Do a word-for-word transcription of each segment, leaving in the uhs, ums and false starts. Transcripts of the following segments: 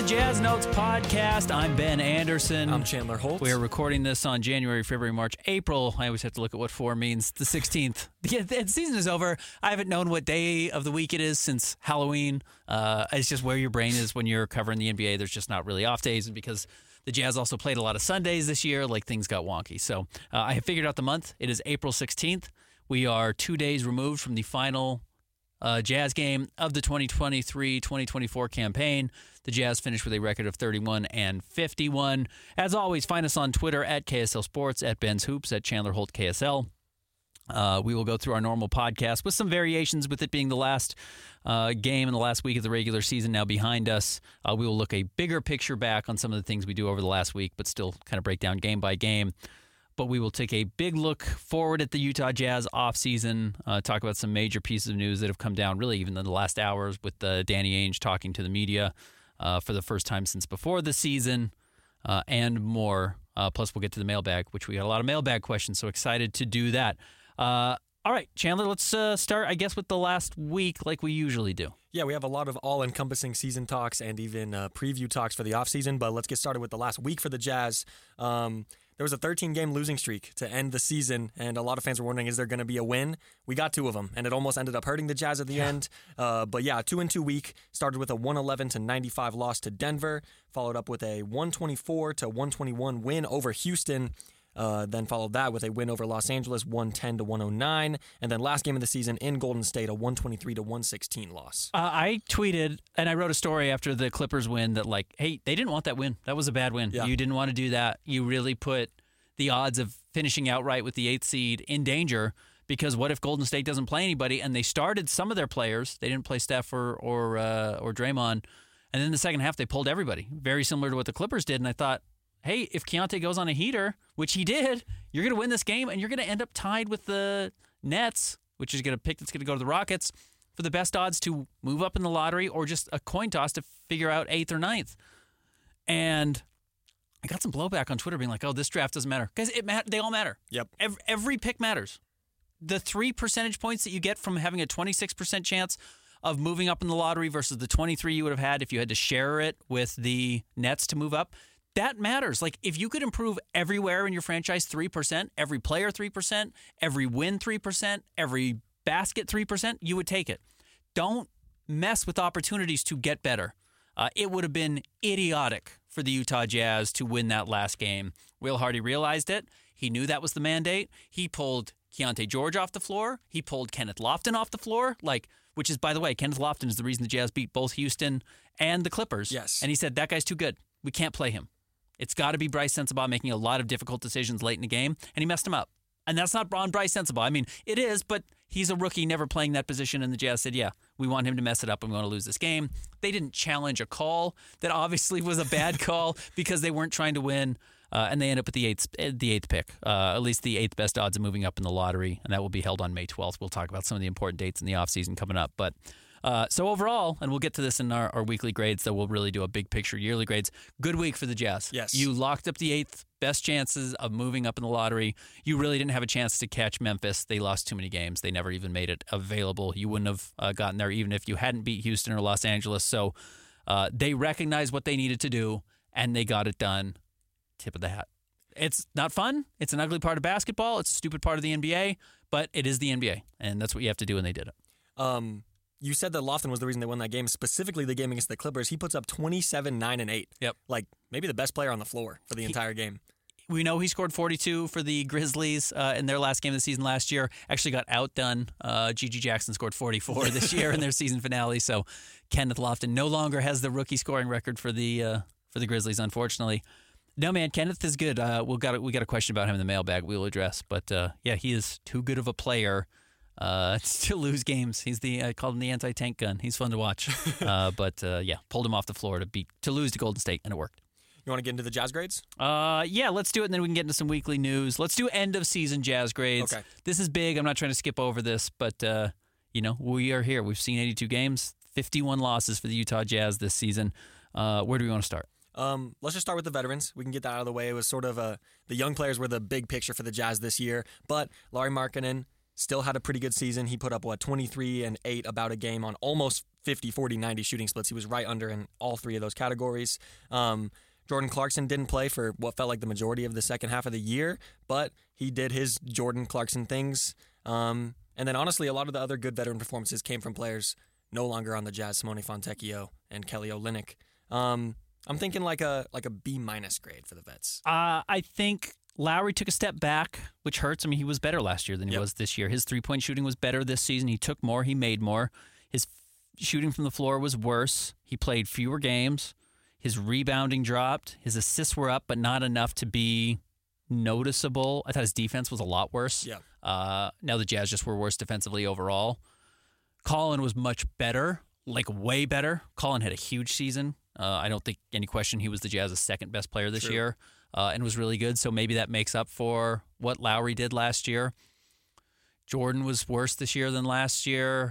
Jazz Notes podcast. I'm Ben Anderson. I'm Chandler Holt. We're recording this on January, February, March, April. I always have to look at what four means. The sixteenth. The, the season is over. I haven't known what day of the week it is since Halloween. Uh, it's just where your brain is when you're covering the N B A. There's just not really off days. And because the Jazz also played a lot of Sundays this year, like things got wonky. So uh, I have figured out the month. It is April sixteenth. We are two days removed from the final Uh, Jazz game of the twenty twenty-three twenty twenty-four campaign. The Jazz finished with a record of thirty-one and fifty-one. As always, find us on Twitter at K S L Sports, at Ben's Hoops, at Chandler Holt K S L. Uh, we will go through our normal podcast with some variations, with it being the last uh, game and the last week of the regular season now behind us. Uh, we will look a bigger picture back on some of the things we do over the last week, but still kind of break down game by game. But we will take a big look forward at the Utah Jazz offseason, uh, talk about some major pieces of news that have come down really even in the last hours with uh, Danny Ainge talking to the media uh, for the first time since before the season, uh, and more. Uh, plus, we'll get to the mailbag, which we got a lot of mailbag questions, so excited to do that. Uh, all right, Chandler, let's uh, start, I guess, with the last week like we usually do. Yeah, we have a lot of all-encompassing season talks and even uh, preview talks for the offseason, but let's get started with the last week for the Jazz. Um, there was a thirteen-game losing streak to end the season, and a lot of fans were wondering, is there going to be a win? We got two of them, and it almost ended up hurting the Jazz at the yeah. end. Uh, but yeah, two and two week started with a one eleven to ninety-five loss to Denver, followed up with a one twenty-four to one twenty-one win over Houston. Uh, then followed that with a win over Los Angeles, one ten to one oh nine, and then last game of the season in Golden State, a one twenty-three to one sixteen loss. Uh, I tweeted and I wrote a story after the Clippers win that, like, hey, they didn't want that win. That was a bad win. Yeah. You didn't want to do that. You really put the odds of finishing outright with the eighth seed in danger, because what if Golden State doesn't play anybody? And they started some of their players. They didn't play Steph or or, uh, or Draymond. And then in the second half, they pulled everybody, very similar to what the Clippers did. And I thought, hey, if Keontae goes on a heater, which he did, you're going to win this game, and you're going to end up tied with the Nets, which is going to pick that's going to go to the Rockets, for the best odds to move up in the lottery, or just a coin toss to figure out eighth or ninth. And I got some blowback on Twitter being like, oh, this draft doesn't matter. Guys, it mat- they all matter. Yep. Every, every pick matters. The three percentage points that you get from having a twenty-six percent chance of moving up in the lottery versus the twenty-three you would have had if you had to share it with the Nets to move up, that matters. Like, if you could improve everywhere in your franchise three percent, every player three percent, every win three percent, every basket three percent, you would take it. Don't mess with opportunities to get better. Uh, it would have been idiotic for the Utah Jazz to win that last game. Will Hardy realized it. He knew that was the mandate. He pulled Keontae George off the floor. He pulled Kenneth Lofton off the floor, like, which is, by the way, Kenneth Lofton is the reason the Jazz beat both Houston and the Clippers. Yes. And he said, that guy's too good. We can't play him. It's got to be Bryce Sensabaugh making a lot of difficult decisions late in the game, and he messed him up. And that's not on Bryce Sensabaugh. I mean, it is, but he's a rookie, never playing that position, and the Jazz said, yeah, we want him to mess it up, and we want to lose this game. They didn't challenge a call that obviously was a bad call because they weren't trying to win, uh, and they end up with the eighth, the eighth pick, uh, at least the eighth best odds of moving up in the lottery, and that will be held on May twelfth. We'll talk about some of the important dates in the offseason coming up, but Uh, so overall, and we'll get to this in our, our weekly grades, so we'll really do a big picture yearly grades. Good week for the Jazz. Yes. You locked up the eighth best chances of moving up in the lottery. You really didn't have a chance to catch Memphis. They lost too many games. They never even made it available. You wouldn't have uh, gotten there even if you hadn't beat Houston or Los Angeles. So uh, they recognized what they needed to do, and they got it done. Tip of the hat. It's not fun. It's an ugly part of basketball. It's a stupid part of the N B A, but it is the N B A, and that's what you have to do, and they did it. Um... You said that Lofton was the reason they won that game, specifically the game against the Clippers. He puts up twenty-seven, nine, and eight. Yep. Like, maybe the best player on the floor for the he, entire game. We know he scored forty-two for the Grizzlies uh, in their last game of the season last year. Actually got outdone. Uh, Gigi Jackson scored forty-four this year in their season finale. So Kenneth Lofton no longer has the rookie scoring record for the uh, for the Grizzlies, unfortunately. No, man, Kenneth is good. Uh, we've got a, we got a question about him in the mailbag we'll address. But, uh, yeah, he is too good of a player Uh, to lose games. He's the I called him the anti-tank gun. He's fun to watch. uh, but uh, yeah, pulled him off the floor to beat to lose to Golden State, and it worked. You want to get into the Jazz grades? Uh, yeah, let's do it, and then we can get into some weekly news. Let's do end of season Jazz grades. Okay. This is big. I'm not trying to skip over this, but uh, you know, we are here. We've seen eighty-two games, fifty-one losses for the Utah Jazz this season. Uh, where do we want to start? Um, let's just start with the veterans. We can get that out of the way. It was sort of a, the young players were the big picture for the Jazz this year, but Lauri Markkanen still had a pretty good season. He put up, what, twenty-three and eight about a game on almost fifty, forty, ninety shooting splits. He was right under in all three of those categories. Um, Jordan Clarkson didn't play for what felt like the majority of the second half of the year, but he did his Jordan Clarkson things. Um, and then honestly, a lot of the other good veteran performances came from players no longer on the Jazz, Simone Fontecchio and Kelly Olynyk. Um, I'm thinking like a like a B minus grade for the vets. Uh, I think Lowry took a step back, which hurts. I mean, he was better last year than he Yep. was this year. His three-point shooting was better this season. He took more. He made more. His f- shooting from the floor was worse. He played fewer games. His rebounding dropped. His assists were up, but not enough to be noticeable. I thought his defense was a lot worse. Yeah. Uh, now the Jazz just were worse defensively overall. Colin was much better, like way better. Colin had a huge season. Uh, I don't think any question he was the Jazz's second best player this True. year uh, and was really good. So maybe that makes up for what Lowry did last year. Jordan was worse this year than last year.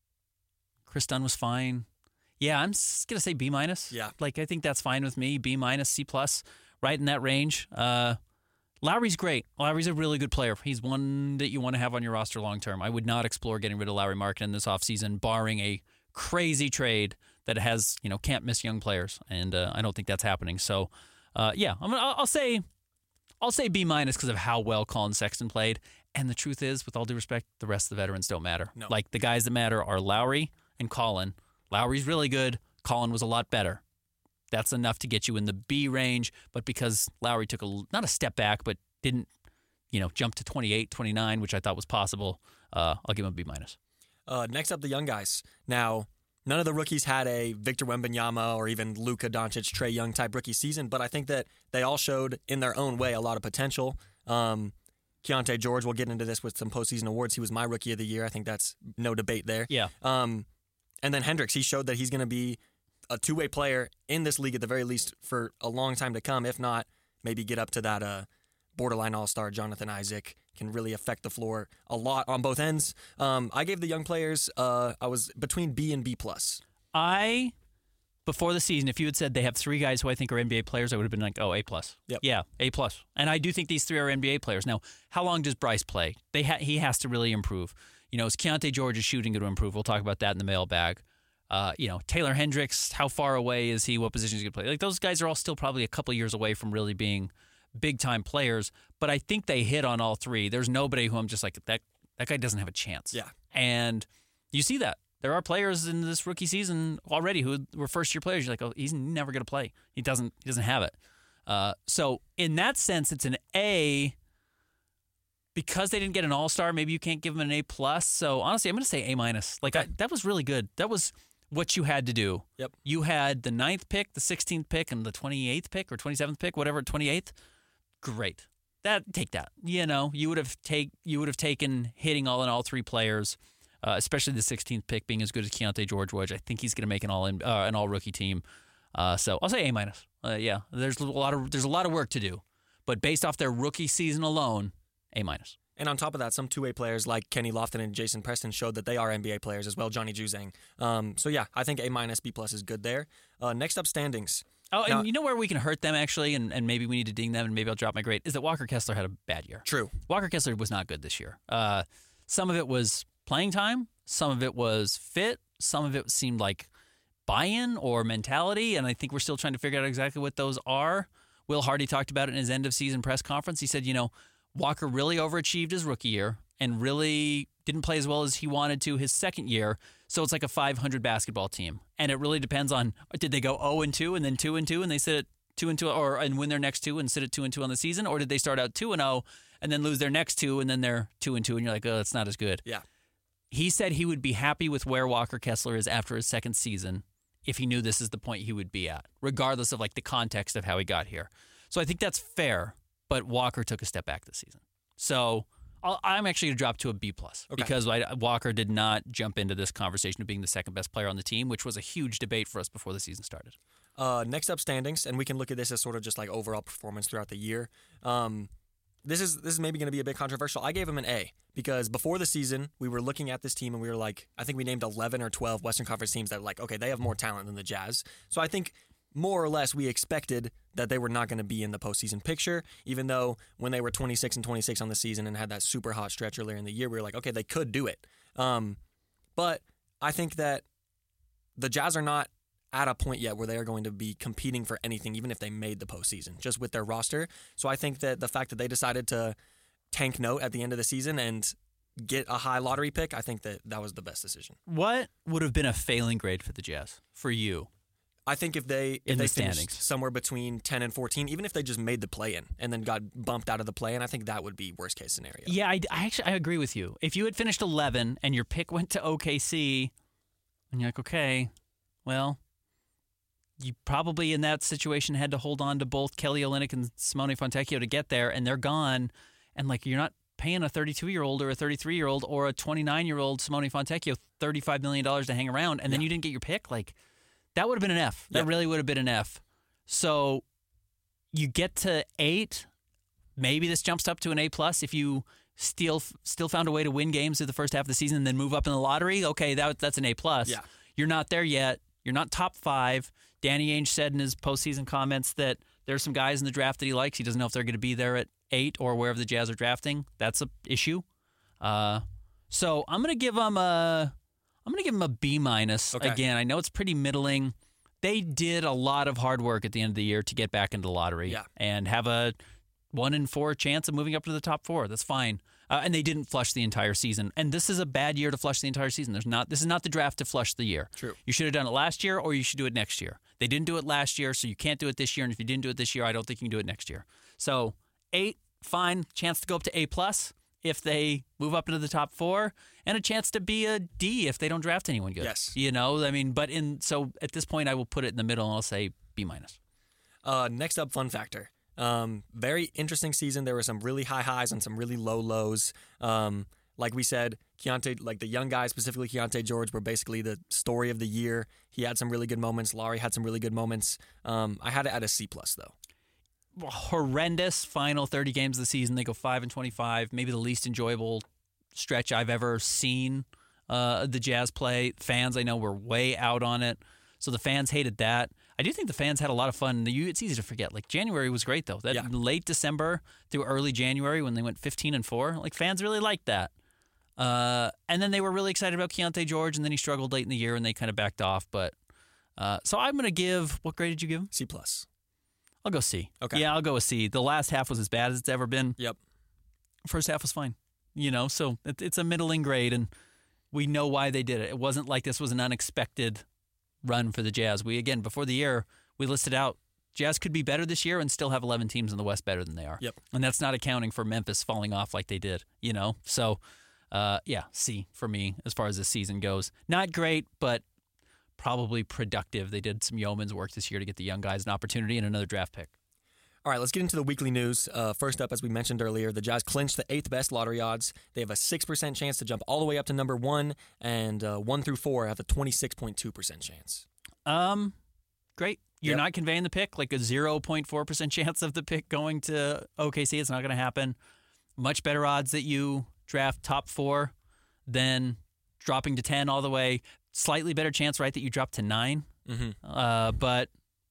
Chris Dunn was fine. Yeah, I'm just gonna say B minus. Yeah. Like I think that's fine with me. B minus, C plus, right in that range. Uh, Lowry's great. Lowry's a really good player. He's one that you want to have on your roster long term. I would not explore getting rid of Lowry Markkanen this offseason, barring a crazy trade that has, you know, can't miss young players, and uh, I don't think that's happening. So, uh, yeah, I'm gonna, I'll, I'll say, I'll say B minus because of how well Colin Sexton played. And the truth is, with all due respect, the rest of the veterans don't matter. No. Like the guys that matter are Lowry and Colin. Lowry's really good. Colin was a lot better. That's enough to get you in the B range. But because Lowry took a not a step back, but didn't, you know, jump to twenty-eight, twenty-nine, which I thought was possible, uh, I'll give him a B minus. Uh, next up, the young guys. Now, none of the rookies had a Victor Wembanyama or even Luka Doncic, Trae Young type rookie season, but I think that they all showed in their own way a lot of potential. Um, Keontae George, we'll get into this with some postseason awards. He was my rookie of the year. I think that's no debate there. Yeah. Um, and then Hendricks, he showed that he's going to be a two-way player in this league at the very least for a long time to come. If not, maybe get up to that uh, borderline all-star. Jonathan Isaac can really affect the floor a lot on both ends. Um, I gave the young players, uh, I was between B and B plus. I, before the season, if you had said they have three guys who I think are N B A players, I would have been like, oh, A plus. Yep. Yeah, A plus. And I do think these three are N B A players. Now, how long does Bryce play? They ha- he has to really improve. You know, is Keontae George's shooting going to improve? We'll talk about that in the mailbag. Uh, you know, Taylor Hendricks, how far away is he? What position is he going to play? Like those guys are all still probably a couple years away from really being big time players. But I think they hit on all three. There's nobody who I'm just like that. That guy doesn't have a chance. Yeah. And you see that. There are players in this rookie season already who were first year players. You're like, oh, he's never going to play. He doesn't. He doesn't have it. Uh, so in that sense, it's an A. Because they didn't get an all star, maybe you can't give them an A plus. So honestly, I'm going to say A minus. Like I, that was really good. That was what you had to do. Yep. You had the ninth pick, the sixteenth pick, and the twenty-eighth pick or twenty-seventh pick, whatever, twenty-eighth. Great. That take that. You know, you would have take you would have taken hitting all in all three players. Uh, especially the sixteenth pick being as good as Keontae George was. I think he's going to make an all in, uh, an all rookie team. Uh, so I'll say A minus. Uh, yeah, there's a lot of there's a lot of work to do, but based off their rookie season alone, A minus. And on top of that, some two-way players like Kenny Lofton and Jason Preston showed that they are N B A players as well. Johnny Juzang. Um, so yeah, I think A minus, B plus is good there. Uh, next up, standings. Oh, and Now- you know where we can hurt them actually, and, and maybe we need to ding them, and maybe I'll drop my grade, is that Walker Kessler had a bad year. True. Walker Kessler was not good this year. Uh, some of it was playing time, some of it was fit, some of it seemed like buy-in or mentality, and I think we're still trying to figure out exactly what those are. Will Hardy talked about it in his end-of-season press conference. He said, you know, Walker really overachieved his rookie year and really didn't play as well as he wanted to his second year. So it's like a five hundred basketball team. And it really depends on, did they go oh and two and then two and two and they sit at two and two or and win their next two and sit at two and two on the season? Or did they start out two and oh and then lose their next two and then they're two and two and you're like, oh, that's not as good. Yeah. He said he would be happy with where Walker Kessler is after his second season if he knew this is the point he would be at, regardless of like the context of how he got here. So I think that's fair. But Walker took a step back this season. So I'll, I'm actually going to drop to a B plus Okay. because I, Walker did not jump into this conversation of being the second best player on the team, which was a huge debate for us before the season started. Uh, next up, standings, and we can look at this as sort of just like overall performance throughout the year. Um, this is this is maybe going to be a bit controversial. I gave him an A because before the season, we were looking at this team and we were like, I think we named eleven or twelve Western Conference teams that were like, okay, they have more talent than the Jazz. So I think more or less we expected that they were not going to be in the postseason picture, even though when they were twenty-six and twenty-six on the season and had that super hot stretch earlier in the year, we were like, okay, they could do it. Um, but I think that the Jazz are not at a point yet where they are going to be competing for anything, even if they made the postseason, just with their roster. So I think that the fact that they decided to tank note at the end of the season and get a high lottery pick, I think that that was the best decision. What would have been a failing grade for the Jazz, for you? I think if they if In they the finished standings. somewhere between ten and fourteen, even if they just made the play-in and then got bumped out of the play-in, I think that would be worst case scenario. Yeah, I, I actually I agree with you. If you had finished eleven and your pick went to O K C, and you're like, okay, well, you probably in that situation had to hold on to both Kelly Olynyk and Simone Fontecchio to get there, and they're gone, and like you're not paying a thirty-two-year-old or a thirty-three-year-old or a twenty-nine-year-old Simone Fontecchio thirty-five million dollars to hang around, and then Yeah. you didn't get your pick. Like, that would have been an F. That Yeah. really would have been an F. So you get to eight, maybe this jumps up to an A plus if you still still found a way to win games through the first half of the season and then move up in the lottery. Okay, that that's an A plus. Yeah. You're not there yet. You're not top five. Danny Ainge said in his postseason comments that there's some guys in the draft that he likes. He doesn't know if they're going to be there at eight or wherever the Jazz are drafting. That's a issue. Uh, so I'm going to give them a I'm going to give them a B minus. Okay. Again, I know it's pretty middling. They did a lot of hard work at the end of the year to get back into the lottery Yeah. and have a one in four chance of moving up to the top four. That's fine. Uh, and they didn't flush the entire season. And this is a bad year to flush the entire season. There's not. This is not the draft to flush the year. True. You should have done it last year, or you should do it next year. They didn't do it last year, so you can't do it this year. And if you didn't do it this year, I don't think you can do it next year. So eight, fine. Chance to go up to A plus if they move up into the top four, and a chance to be a D if they don't draft anyone good. Yes. You know, I mean, but in so at this point, I will put it in the middle, and I'll say B minus. Uh, next up, fun factor. Um, very interesting season. There were some really high highs and some really low lows. Um, like we said, Keontae, like the young guys, specifically Keontae George, were basically the story of the year. He had some really good moments. Laurie had some really good moments. Um, I had it at a C plus though. Horrendous final thirty games of the season. They go five and twenty-five, maybe the least enjoyable stretch I've ever seen uh, the Jazz play. Fans, I know, were way out on it. So the fans hated that. I do think the fans had a lot of fun. You- It's easy to forget. Like January was great though. That Yeah. late December through early January when they went fifteen and four, like fans really liked that. Uh, and then they were really excited about Keontae George, and then he struggled late in the year, and they kind of backed off. But uh, so I'm going to give. What grade did you give him? C plus. I'll go C. Okay. Yeah, I'll go with C. The last half was as bad as it's ever been. Yep. First half was fine. You know, so it, it's a middling grade, and we know why they did it. It wasn't like this was an unexpected run for the Jazz. We, again, before the year, we listed out Jazz could be better this year and still have eleven teams in the West better than they are. Yep. And that's not accounting for Memphis falling off like they did, you know? So, uh, yeah, C for me as far as this season goes. Not great, but probably productive. They did some yeoman's work this year to get the young guys an opportunity and another draft pick. All right, let's get into the weekly news. Uh, first up, as we mentioned earlier, the Jazz clinched the eighth best lottery odds. They have a six percent chance to jump all the way up to number one, and uh, one through four have a twenty-six point two percent chance. Um, great. You're Yep. not conveying the pick, like a zero point four percent chance of the pick going to O K C. It's not going to happen. Much better odds that you draft top four than dropping to ten all the way. Slightly better chance, right, that you drop to nine. Mm-hmm. Uh, but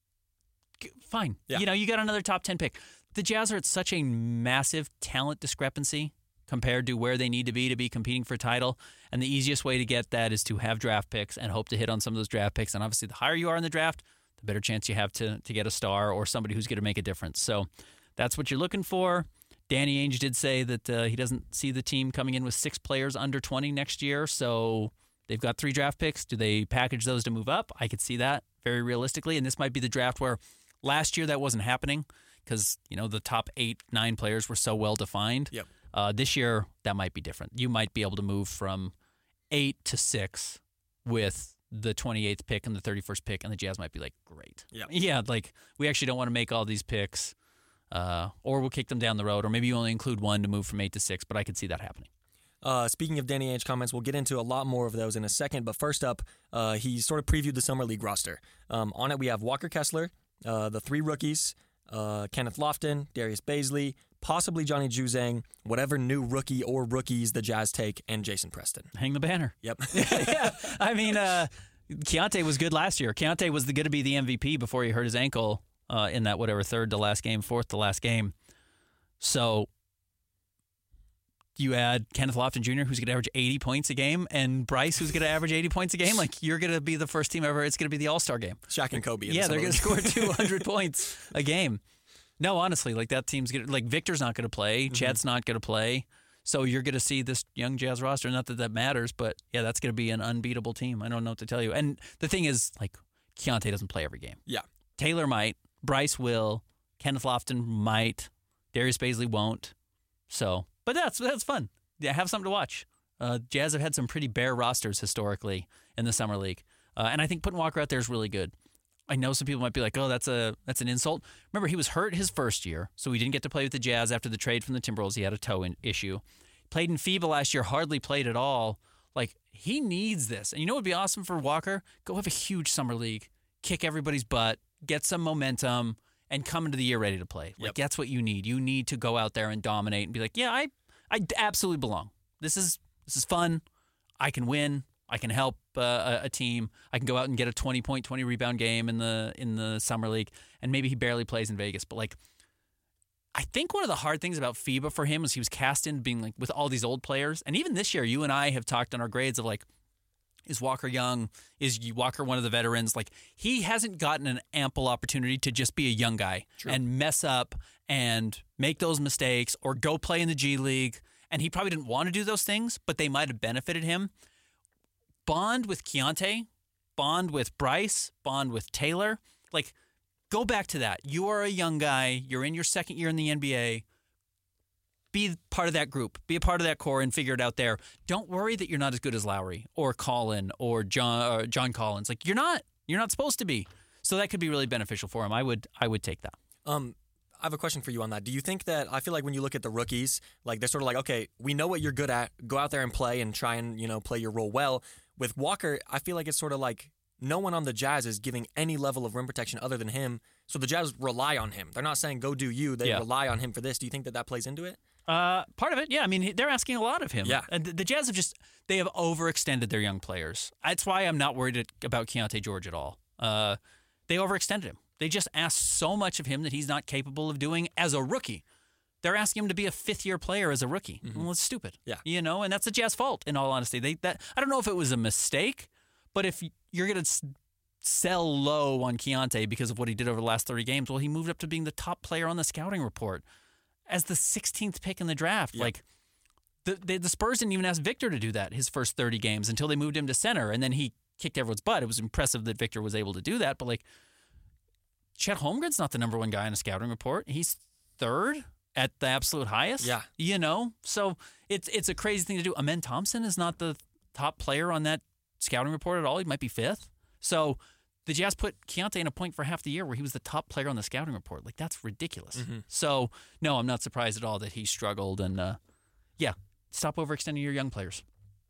g- fine. Yeah. You know, you got another top ten pick. The Jazz are at such a massive talent discrepancy compared to where they need to be to be competing for a title. And the easiest way to get that is to have draft picks and hope to hit on some of those draft picks. And obviously, the higher you are in the draft, the better chance you have to, to get a star or somebody who's going to make a difference. So that's what you're looking for. Danny Ainge did say that uh, he doesn't see the team coming in with six players under twenty next year. So they've got three draft picks. Do they package those to move up? I could see that very realistically. And this might be the draft where last year that wasn't happening because, you know, the top eight, nine players were so well defined. Yep. Uh, this year, that might be different. You might be able to move from eight to six with the twenty-eighth pick and the thirty-first pick, and the Jazz might be like, great. Yep. Yeah, like, we actually don't want to make all these picks, uh, or we'll kick them down the road, or maybe you only include one to move from eight to six, but I could see that happening. Uh, speaking of Danny Ainge comments, we'll get into a lot more of those in a second. But first up, uh, he sort of previewed the Summer League roster. Um, on it, we have Walker Kessler, uh, the three rookies, uh, Kenneth Lofton, Darius Baisley, possibly Johnny Juzang, whatever new rookie or rookies the Jazz take, and Jason Preston. Hang the banner. Yep. Yeah, I mean, uh, Keontae was good last year. Keontae was going to be the M V P before he hurt his ankle uh, in that whatever third to last game, fourth to last game. So you add Kenneth Lofton Junior, who's going to average eighty points a game, and Bryce, who's going to average eighty points a game. Like, you're going to be the first team ever. It's going to be the All-Star game. Shaq and Kobe. In yeah, the they're going to summer score two hundred points a game. No, honestly, like that team's going to, like Victor's not going to play. Mm-hmm. Chet's not going to play. So you're going to see this young Jazz roster. Not that that matters, but yeah, that's going to be an unbeatable team. I don't know what to tell you. And the thing is, like, Keontae doesn't play every game. Yeah. Taylor might. Bryce will. Kenneth Lofton might. Darius Baisley won't. So, but that's that's fun. Yeah, have something to watch. Uh, Jazz have had some pretty bare rosters historically in the summer league, uh, and I think putting Walker out there is really good. I know some people might be like, "Oh, that's a that's an insult." Remember, he was hurt his first year, so he didn't get to play with the Jazz after the trade from the Timberwolves. He had a toe in, issue. Played in FIBA last year, hardly played at all. Like, he needs this. And you know what would be awesome for Walker? Go have a huge summer league, kick everybody's butt, get some momentum, and come into the year ready to play. Like, Yep. that's what you need. You need to go out there and dominate and be like, "Yeah, I I absolutely belong. This is this is fun. I can win. I can help uh, a, a team. I can go out and get a twenty point, twenty rebound game in the in the summer league." And maybe he barely plays in Vegas, but like, I think one of the hard things about FIBA for him was he was cast in being like with all these old players. And even this year, you and I have talked on our grades of like, is Walker young? Is Walker one of the veterans? Like, he hasn't gotten an ample opportunity to just be a young guy True. and mess up and make those mistakes or go play in the G League. And he probably didn't want to do those things, but they might have benefited him. Bond with Keontae, bond with Bryce, bond with Taylor. Like, go back to that. You are a young guy. You're in your second year in the N B A. Be part of that group. Be a part of that core and figure it out there. Don't worry that you're not as good as Lowry or Colin or John or John Collins. Like, you're not. You're not supposed to be. So that could be really beneficial for him. I would. I would take that. Um, I have a question for you on that. Do you think that, I feel like when you look at the rookies, like they're sort of like, okay, we know what you're good at. Go out there and play and try and, you know, play your role well. With Walker, I feel like it's sort of like no one on the Jazz is giving any level of rim protection other than him. So the Jazz rely on him. They're not saying go do you. They Yeah. rely on him for this. Do you think that that plays into it? Uh, part of it, yeah. I mean, they're asking a lot of him. Yeah. And the the Jazz have just, they have overextended their young players. That's why I'm not worried about Keontae George at all. Uh, they overextended him. They just asked so much of him that he's not capable of doing as a rookie. They're asking him to be a fifth-year player as a rookie. Mm-hmm. Well, it's stupid. Yeah. You know, and that's the Jazz fault, in all honesty. They that I don't know if it was a mistake, but if you're going to sell low on Keontae because of what he did over the last thirty games, well, he moved up to being the top player on the scouting report as the sixteenth pick in the draft. Yep. Like, the, the the Spurs didn't even ask Victor to do that his first thirty games until they moved him to center, and then he kicked everyone's butt. It was impressive that Victor was able to do that, but like, Chet Holmgren's not the number one guy in a scouting report. He's third at the absolute highest. Yeah. You know? So it's it's a crazy thing to do. Amen Thompson is not the top player on that scouting report at all. He might be fifth. So the Jazz put Keontae in a point for half the year where he was the top player on the scouting report. Like, that's ridiculous. Mm-hmm. So, no, I'm not surprised at all that he struggled. And, uh, yeah, stop overextending your young players.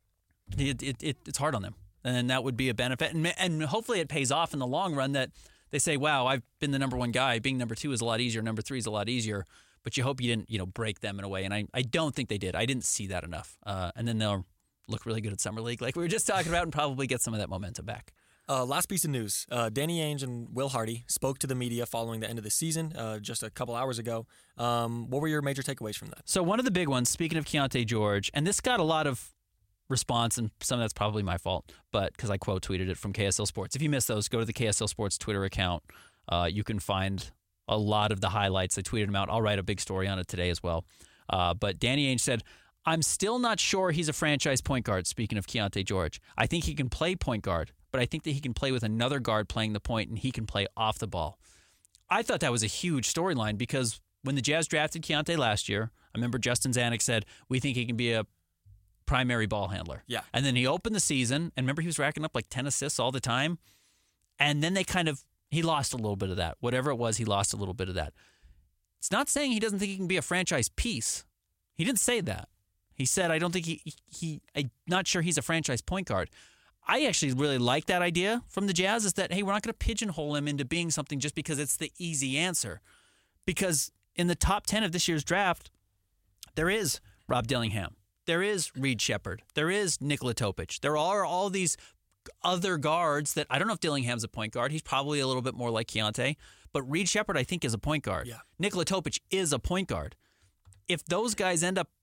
It, it, it It's hard on them. And that would be a benefit. And, and hopefully it pays off in the long run that they say, wow, I've been the number one guy. Being number two is a lot easier. Number three is a lot easier. But you hope you didn't, you know, break them in a way. And I, I don't think they did. I didn't see that enough. Uh, and then they'll look really good at Summer League like we were just talking about and probably get some of that momentum back. Uh, last piece of news. Uh, Danny Ainge and Will Hardy spoke to the media following the end of the season uh, just a couple hours ago. Um, what were your major takeaways from that? So one of the big ones, speaking of Keontae George, and this got a lot of response, and some of that's probably my fault, but because I quote tweeted it from K S L Sports. If you missed those, go to the K S L Sports Twitter account. Uh, you can find a lot of the highlights. I tweeted them out. I'll write a big story on it today as well. Uh, but Danny Ainge said, I'm still not sure he's a franchise point guard, speaking of Keontae George. I think he can play point guard, but I think that he can play with another guard playing the point, and he can play off the ball. I thought that was a huge storyline because when the Jazz drafted Keontae last year, I remember Justin Zanuck said, we think he can be a primary ball handler. Yeah. And then he opened the season, and remember he was racking up like ten assists all the time, and then they kind of, he lost a little bit of that. Whatever it was, he lost a little bit of that. It's not saying he doesn't think he can be a franchise piece. He didn't say that. He said, I don't think he, he I'm not sure he's a franchise point guard. I actually really like that idea from the Jazz is that, hey, we're not going to pigeonhole him into being something just because it's the easy answer. Because in the top ten of this year's draft, there is Rob Dillingham. There is Reed Shepherd. There is Nikola Topic. There are all these other guards that, I don't know if Dillingham's a point guard. He's probably a little bit more like Keontae. But Reed Shepherd, I think, is a point guard. Yeah. Nikola Topic is a point guard. If those guys end up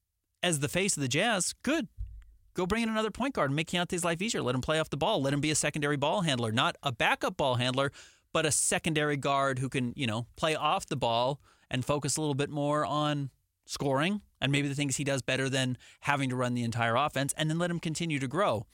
as the face of the Jazz, good. Go bring in another point guard and make Keontae's life easier. Let him play off the ball. Let him be a secondary ball handler, not a backup ball handler, but a secondary guard who can, you know, play off the ball and focus a little bit more on scoring and maybe the things he does better than having to run the entire offense, and then let him continue to grow.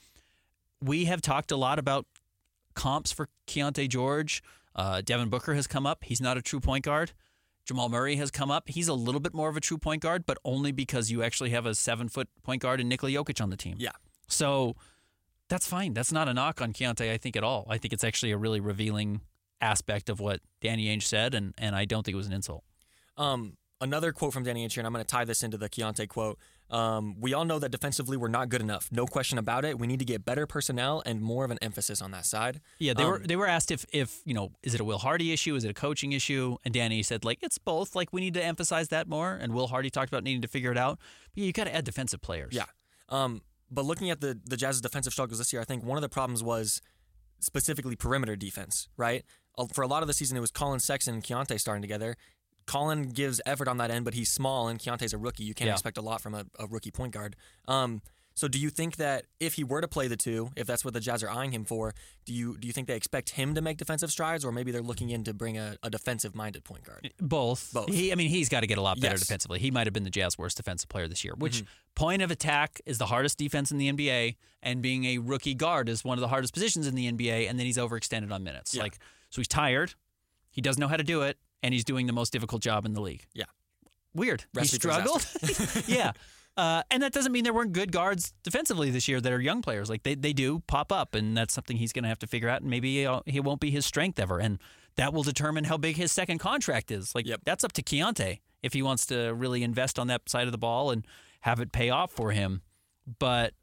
We have talked a lot about comps for Keyonte George. Uh, Devin Booker has come up. He's not a true point guard. Jamal Murray has come up. He's a little bit more of a true point guard, but only because you actually have a seven-foot point guard and Nikola Jokic on the team. Yeah. So that's fine. That's not a knock on Keyonte, I think, at all. I think it's actually a really revealing aspect of what Danny Ainge said, and, and I don't think it was an insult. Um, another quote from Danny Ainge here, and I'm going to tie this into the Keyonte quote. Um, we all know that defensively we're not good enough. No question about it. We need to get better personnel and more of an emphasis on that side. Yeah, they um, were they were asked if, if, you know, is it a Will Hardy issue? Is it a coaching issue? And Danny said, like, it's both. Like, we need to emphasize that more. And Will Hardy talked about needing to figure it out. But yeah, you got to add defensive players. Yeah. Um, but looking at the, the Jazz's defensive struggles this year, I think one of the problems was specifically perimeter defense, right? For a lot of the season, it was Colin Sexton and Keyonte starting together. Colin gives effort on that end, but he's small, and Keontae's a rookie. You can't yeah. expect a lot from a, a rookie point guard. Um, so do you think that if he were to play the two, if that's what the Jazz are eyeing him for, do you do you think they expect him to make defensive strides, or maybe they're looking in to bring a, a defensive-minded point guard? Both. Both. He, I mean, he's got to get a lot better yes. defensively. He might have been the Jazz worst defensive player this year, which mm-hmm. point of attack is the hardest defense in the N B A, and being a rookie guard is one of the hardest positions in the N B A, and then he's overextended on minutes. Yeah. Like, so he's tired. He doesn't know how to do it. And he's doing the most difficult job in the league. Yeah. Weird. Recipe he struggled. yeah. Uh, and that doesn't mean there weren't good guards defensively this year that are young players. Like, they, they do pop up, and that's something he's going to have to figure out. And maybe uh, he won't be his strength ever. And that will determine how big his second contract is. Like, yep. that's up to Keyonte if he wants to really invest on that side of the ball and have it pay off for him. But,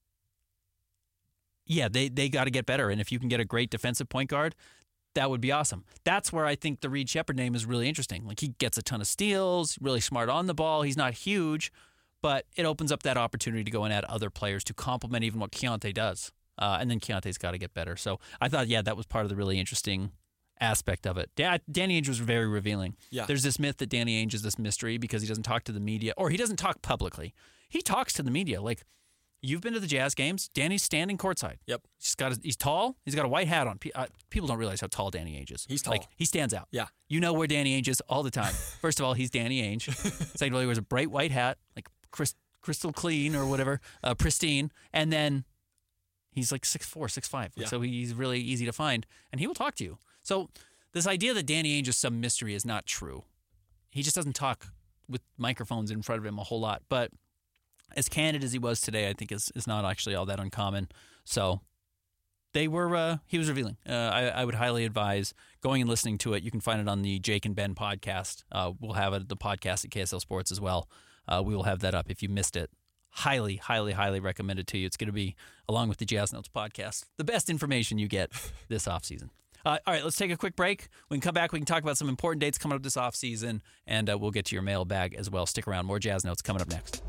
yeah, they, they got to get better. And if you can get a great defensive point guard, that would be awesome. That's where I think the Reed Shepherd name is really interesting. Like, he gets a ton of steals, really smart on the ball. He's not huge, but it opens up that opportunity to go and add other players to complement even what Keyonte does. Uh, and then Keontae's got to get better. So I thought, yeah, that was part of the really interesting aspect of it. Da- Danny Ainge was very revealing. Yeah. There's this myth that Danny Ainge is this mystery because he doesn't talk to the media, or he doesn't talk publicly. He talks to the media. Like, you've been to the Jazz games. Danny's standing courtside. Yep. He's got. A, he's tall. He's got a white hat on. Pe- uh, people don't realize how tall Danny Ainge is. He's tall. Like, he stands out. Yeah. You know where Danny Ainge is all the time. First of all, he's Danny Ainge. Second of all, he wears a bright white hat, like crystal, crystal clean or whatever, uh, pristine. And then he's like six four, six five. Yeah. So he's really easy to find, and he will talk to you. So this idea that Danny Ainge is some mystery is not true. He just doesn't talk with microphones in front of him a whole lot, but as candid as he was today, I think is is not actually all that uncommon. So they were, uh, he was revealing. Uh, I, I would highly advise going and listening to it. You can find it on the Jake and Ben podcast. Uh, we'll have it, the podcast at K S L Sports as well. Uh, we will have that up if you missed it. Highly, highly, highly recommend it to you. It's going to be, along with the Jazz Notes podcast, the best information you get this offseason. Uh, all right, let's take a quick break. We can come back. We can talk about some important dates coming up this offseason, and uh, we'll get to your mailbag as well. Stick around. More Jazz Notes coming up next.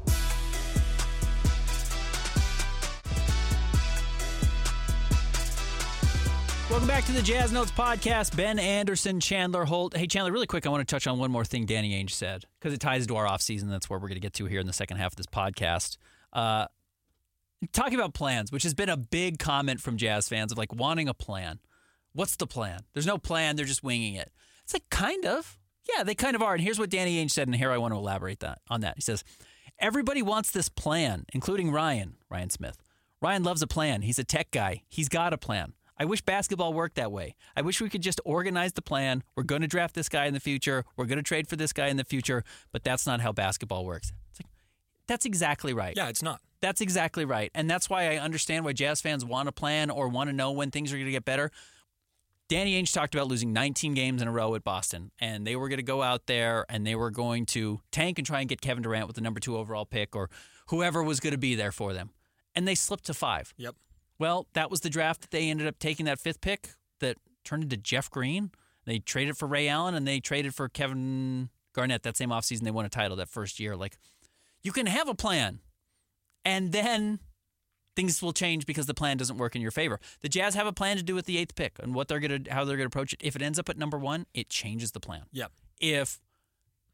Welcome back to the Jazz Notes podcast. Ben Anderson, Chandler Holt. Hey, Chandler, really quick, I want to touch on one more thing Danny Ainge said, because it ties to our offseason. That's where we're going to get to here in the second half of this podcast. Uh, talking about plans, which has been a big comment from Jazz fans of, like, wanting a plan. What's the plan? There's no plan. They're just winging it. It's like, kind of. Yeah, they kind of are. And here's what Danny Ainge said, and here I want to elaborate that on that. He says, everybody wants this plan, including Ryan, Ryan Smith. Ryan loves a plan. He's a tech guy. He's got a plan. I wish basketball worked that way. I wish we could just organize the plan. We're going to draft this guy in the future. We're going to trade for this guy in the future. But that's not how basketball works. It's like, that's exactly right. Yeah, it's not. That's exactly right. And that's why I understand why Jazz fans want a plan or want to know when things are going to get better. Danny Ainge talked about losing nineteen games in a row at Boston, and they were going to go out there and they were going to tank and try and get Kevin Durant with the number two overall pick or whoever was going to be there for them. And they slipped to five. Yep. Well, that was the draft that they ended up taking, that fifth pick that turned into Jeff Green. They traded for Ray Allen, and they traded for Kevin Garnett that same offseason. They won a title that first year. Like, you can have a plan, and then things will change because the plan doesn't work in your favor. The Jazz have a plan to do with the eighth pick and what they're gonna, how they're going to approach it. If it ends up at number one, it changes the plan. Yep. If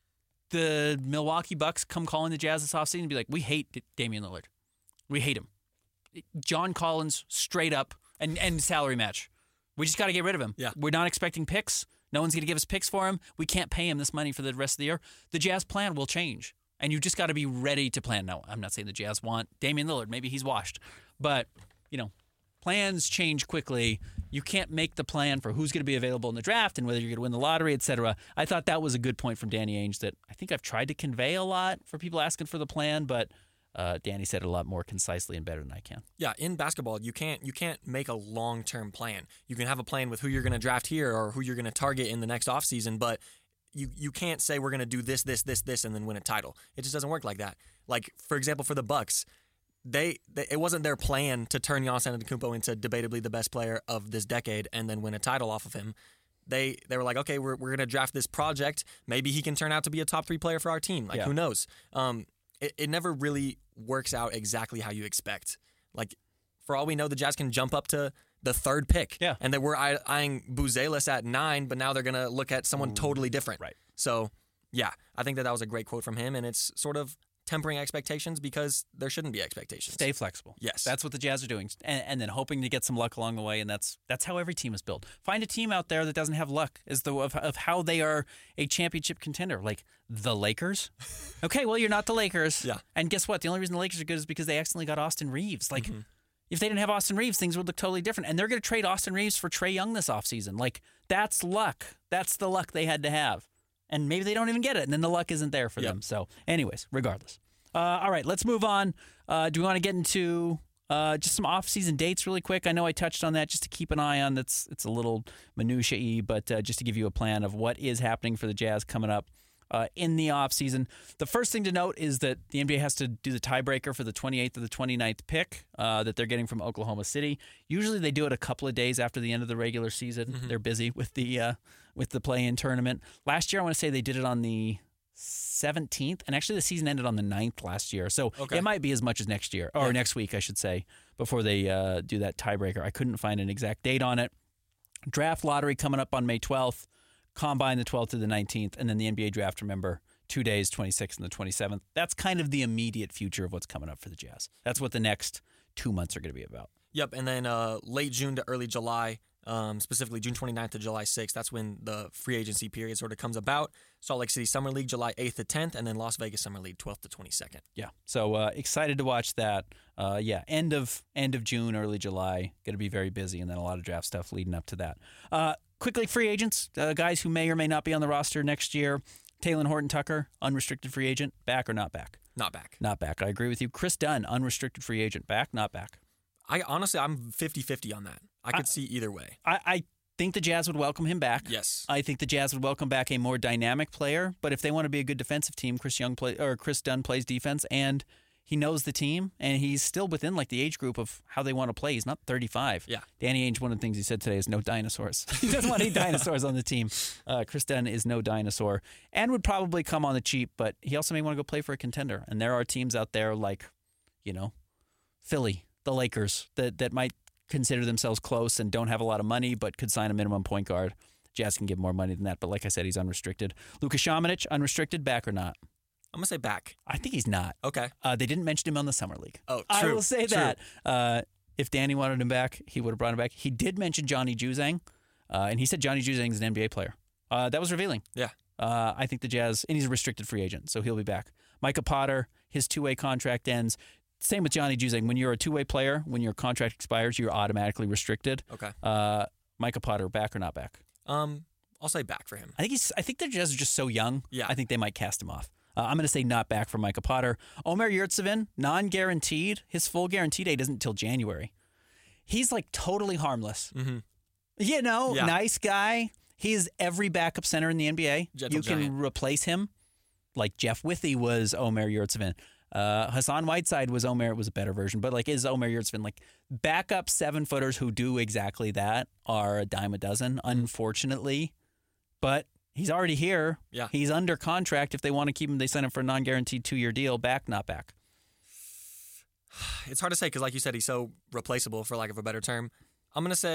the Milwaukee Bucks come calling the Jazz this offseason and be like, we hate D- Damian Lillard. We hate him. John Collins, straight up, and, and salary match. We just got to get rid of him. Yeah. We're not expecting picks. No one's going to give us picks for him. We can't pay him this money for the rest of the year. The Jazz plan will change, and you just got to be ready to plan. No, I'm not saying the Jazz want Damian Lillard. Maybe he's washed. But, you know, plans change quickly. You can't make the plan for who's going to be available in the draft and whether you're going to win the lottery, et cetera. I thought that was a good point from Danny Ainge that I think I've tried to convey a lot for people asking for the plan, but uh, Danny said it a lot more concisely and better than I can. Yeah, in basketball, you can't you can't make a long-term plan. You can have a plan with who you're going to draft here or who you're going to target in the next offseason, but you you can't say we're going to do this, this, this, this, and then win a title. It just doesn't work like that. Like, for example, for the Bucks, They, they it wasn't their plan to turn Giannis Antetokounmpo into debatably the best player of this decade and then win a title off of him. They they were like, okay, we're we're gonna draft this project. Maybe he can turn out to be a top three player for our team. Like, Yeah. who knows? Um, it, it never really works out exactly how you expect. Like, for all we know, the Jazz can jump up to the third pick. Yeah. And then we're eye- eyeing Buzelis at nine, but now they're gonna look at someone totally different. Right. So, yeah, I think that that was a great quote from him, and it's sort of tempering expectations because there shouldn't be expectations. Stay flexible. Yes. That's what the Jazz are doing. And, and then hoping to get some luck along the way, and that's that's how every team is built. Find a team out there that doesn't have luck as the of, of how they are a championship contender, like the Lakers. Okay, well, you're not the Lakers. Yeah. And guess what? The only reason the Lakers are good is because they accidentally got Austin Reeves. Like, Mm-hmm. if they didn't have Austin Reeves, things would look totally different. And they're going to trade Austin Reeves for Trae Young this offseason. Like, that's luck. That's the luck they had to have. And maybe they don't even get it, and then the luck isn't there for Yep. them. So, anyways, regardless. Uh, all right, let's move on. Uh, do we want to get into uh, just some off-season dates really quick? I know I touched on that just to keep an eye on. That's it's a little minutiae, but uh, just to give you a plan of what is happening for the Jazz coming up uh, in the off-season. The first thing to note is that the N B A has to do the tiebreaker for the twenty-eighth or the twenty-ninth pick uh, that they're getting from Oklahoma City. Usually they do it a couple of days after the end of the regular season. Mm-hmm. They're busy with the uh, with the play-in tournament. Last year, I want to say they did it on the seventeenth, and actually the season ended on the ninth last year, so Okay. it might be as much as next year or Yeah. next week I should say, before they uh, do that tiebreaker. I couldn't find an exact date on it. Draft lottery coming up on May twelfth, combine the twelfth to the nineteenth, and then the N B A draft, remember, two days, twenty-sixth and the twenty-seventh. That's kind of the immediate future of what's coming up for the Jazz. That's what the next two months are going to be about. Yep, and then uh, late June to early July, um, specifically June twenty-ninth to July sixth, that's when the free agency period sort of comes about. Salt Lake City Summer League, July eighth to tenth, and then Las Vegas Summer League, twelfth to twenty-second. Yeah, so uh, excited to watch that. Uh, yeah, end of end of June, early July, going to be very busy, and then a lot of draft stuff leading up to that. Uh, quickly, free agents, uh, guys who may or may not be on the roster next year. Taylor Horton Tucker, unrestricted free agent, back or not back? Not back. Not back. I agree with you. Chris Dunn, unrestricted free agent, back, not back. I honestly, I'm fifty-fifty on that. I could I- see either way. I, I think the Jazz would welcome him back. Yes. I think the Jazz would welcome back a more dynamic player, but if they want to be a good defensive team, Chris Young play or Chris Dunn plays defense, and he knows the team, and he's still within like the age group of how they want to play. He's not thirty-five. Yeah. Danny Ainge, one of the things he said today is no dinosaurs. He doesn't want any dinosaurs on the team. Uh, Chris Dunn is no dinosaur, and would probably come on the cheap, but he also may want to go play for a contender. And there are teams out there like, you know, Philly, the Lakers, that that might consider themselves close and don't have a lot of money, but could sign a minimum point guard. Jazz can give more money than that, but like I said, he's unrestricted. Luka Šamanić, unrestricted, back or not? I'm going to say back. I think he's not. Okay. Uh, they didn't mention him on the summer league. Oh, I true, will say true. that. Uh, if Danny wanted him back, he would have brought him back. He did mention Johnny Juzang, uh, and he said Johnny Juzang is an N B A player. Uh, that was revealing. Yeah. Uh, I think the Jazz, and he's a restricted free agent, so he'll be back. Micah Potter, his two-way contract ends. Same with Johnny Juzang. When you're a two-way player, when your contract expires, you're automatically restricted. Okay. Uh, Micah Potter, back or not back? Um, I'll say back for him. I think he's. I think the Jazz are just so young. Yeah. I think they might cast him off. Uh, I'm going to say not back for Micah Potter. Omer Yurtseven, non-guaranteed. His full guarantee date isn't until January. He's like totally harmless. Mm-hmm. You know, Yeah. nice guy. He's every backup center in the N B A. Gentle you can giant. replace him, like Jeff Withey was Omer Yurtseven. Uh, Hassan Whiteside was Omer. It was a better version, but like is Omer Yurtseven. Like backup seven footers who do exactly that are a dime a dozen, unfortunately. But he's already here. Yeah. He's under contract. If they want to keep him, they sign him for a non-guaranteed two-year deal. Back, not back. It's hard to say because, like you said, he's so replaceable, for lack of a better term. I'm going to say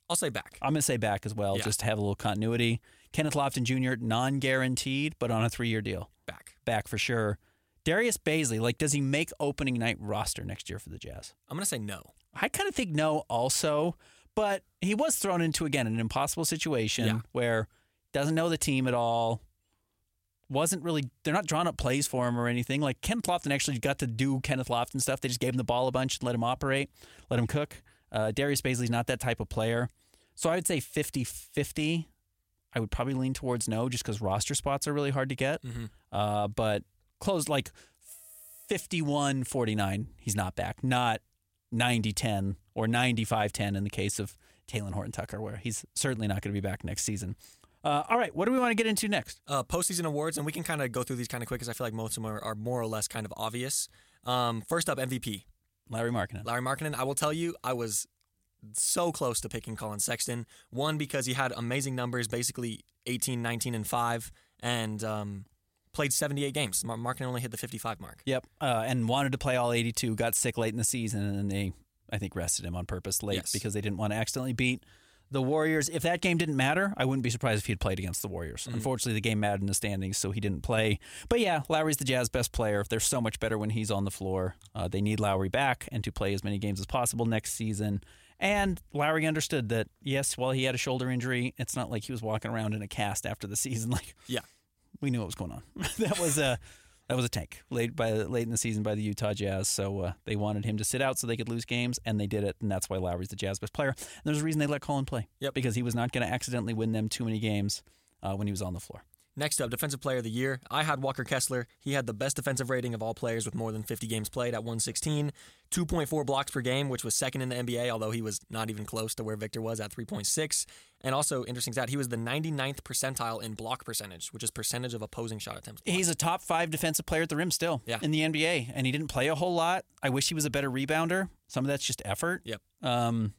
I'll say back. I'm going to say back as well, Yeah. just to have a little continuity. Kenneth Lofton Junior, non-guaranteed, but on a three-year deal. Back. Back for sure. Darius Baisley, like, does he make opening night roster next year for the Jazz? I'm going to say no. I kind of think no also, but he was thrown into, again, an impossible situation Yeah. where doesn't know the team at all. Wasn't really, they're not drawing up plays for him or anything. Like, Kenneth Lofton actually got to do Kenneth Lofton stuff. They just gave him the ball a bunch and let him operate, let him cook. Uh, Darius Baisley's not that type of player. So I would say fifty-fifty. I would probably lean towards no just because roster spots are really hard to get. Mm-hmm. Uh, but close like fifty-one forty-nine, he's not back. Not ninety ten or ninety-five ten in the case of Talen Horton-Tucker, where he's certainly not going to be back next season. Uh, all right, what do we want to get into next? Uh, postseason awards, and we can kind of go through these kind of quick because I feel like most of them are, are more or less kind of obvious. Um, first up, M V P. Larry Markkinen. Larry Markkinen, I will tell you, I was so close to picking Colin Sexton. One, because he had amazing numbers, basically eighteen, nineteen, and five, and um, played seventy-eight games. Mar- Markkinen only hit the fifty-five mark. Yep, uh, and wanted to play all eighty-two, got sick late in the season, and then they, I think, rested him on purpose late Yes. because they didn't want to accidentally beat the Warriors. If that game didn't matter, I wouldn't be surprised if he had played against the Warriors. Mm-hmm. Unfortunately, the game mattered in the standings, so he didn't play. But yeah, Lowry's the Jazz best player. They're so much better when he's on the floor. Uh, they need Lowry back and to play as many games as possible next season. And Lowry understood that, yes, while he had a shoulder injury, it's not like he was walking around in a cast after the season. Like, Yeah. we knew what was going on. that was a that was a tank late by late in the season by the Utah Jazz. So uh, they wanted him to sit out so they could lose games, and they did it. And that's why Lowry's the Jazz best player. And there's a reason they let Colin play. Yep. Because he was not going to accidentally win them too many games uh, when he was on the floor. Next up, Defensive Player of the Year. I had Walker Kessler. He had the best defensive rating of all players with more than fifty games played at one sixteen. two point four blocks per game, which was second in the N B A, although he was not even close to where Victor was at three point six. And also, interesting stat, he was the ninety-ninth percentile in block percentage, which is percentage of opposing shot attempts blocked. He's a top five defensive player at the rim still Yeah. in the N B A, and he didn't play a whole lot. I wish he was a better rebounder. Some of that's just effort. Yep. Um,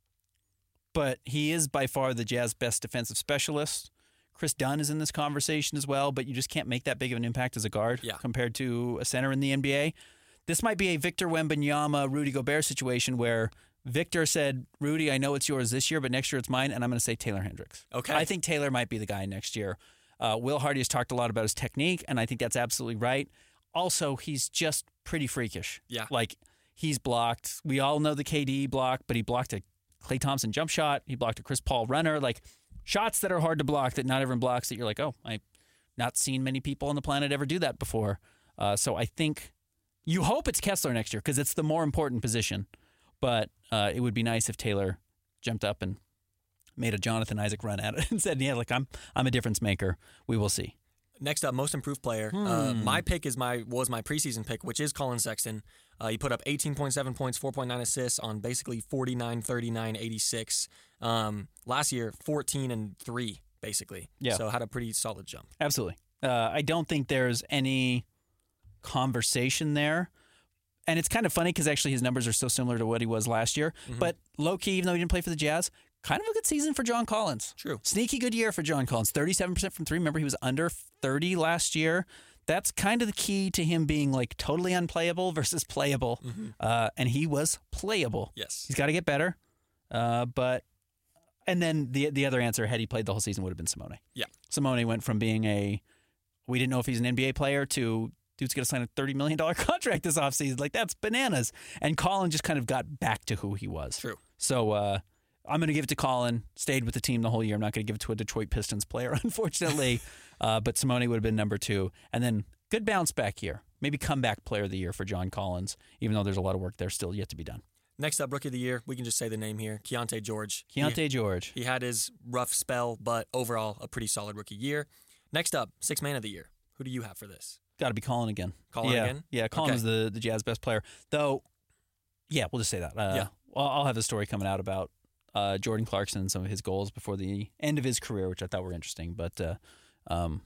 but he is by far the Jazz best defensive specialist. Chris Dunn is in this conversation as well, but you just can't make that big of an impact as a guard Yeah. compared to a center in the N B A. This might be a Victor Wembanyama, Rudy Gobert situation where Victor said, Rudy, I know it's yours this year, but next year it's mine, and I'm going to say Taylor Hendricks. Okay. I think Taylor might be the guy next year. Uh, Will Hardy has talked a lot about his technique, and I think that's absolutely right. Also, he's just pretty freakish. Yeah. Like, he's blocked. We all know the K D block, but he blocked a Klay Thompson jump shot. He blocked a Chris Paul runner. Like, shots that are hard to block that not everyone blocks that you're like, oh, I've not seen many people on the planet ever do that before. Uh, so I think you hope it's Kessler next year because it's the more important position. But uh, it would be nice if Taylor jumped up and made a Jonathan Isaac run at it and said, yeah, like I'm I'm a difference maker. We will see. Next up, most improved player. Hmm. Uh, my pick is my was my preseason pick, which is Colin Sexton. Uh, he put up eighteen point seven points, four point nine assists on basically forty-nine, thirty-nine, eighty-six. Um, last year, fourteen and three, basically. Yeah. So had a pretty solid jump. Absolutely. Uh, I don't think there's any conversation there. And it's kind of funny because actually his numbers are so similar to what he was last year. Mm-hmm. But low-key, even though he didn't play for the Jazz, kind of a good season for John Collins. True. Sneaky good year for John Collins. thirty-seven percent from three. Remember, he was under thirty last year. That's kind of the key to him being like totally unplayable versus playable. Mm-hmm. Uh, and he was playable. Yes. He's got to get better. Uh, but and then the the other answer, had he played the whole season, would have been Simone. Yeah. Simone went from being a, we didn't know if he's an N B A player, to dude's going to sign a thirty million dollars contract this offseason. Like, that's bananas. And Colin just kind of got back to who he was. True. So uh, I'm going to give it to Colin. Stayed with the team the whole year. I'm not going to give it to a Detroit Pistons player, unfortunately. uh, but Simone would have been number two. And then good bounce back year. Maybe comeback player of the year for John Collins, even though there's a lot of work there still yet to be done. Next up, Rookie of the Year. We can just say the name here. Keontae George. Keontae He, George. he had his rough spell, but overall, a pretty solid rookie year. Next up, Sixth Man of the Year. Who do you have for this? Got to be Colin again. Colin yeah. again? Yeah, Colin Okay. was the, the Jazz best player. Though, yeah, we'll just say that. Uh, Yeah. I'll, I'll have a story coming out about uh, Jordan Clarkson and some of his goals before the end of his career, which I thought were interesting. But, uh, um,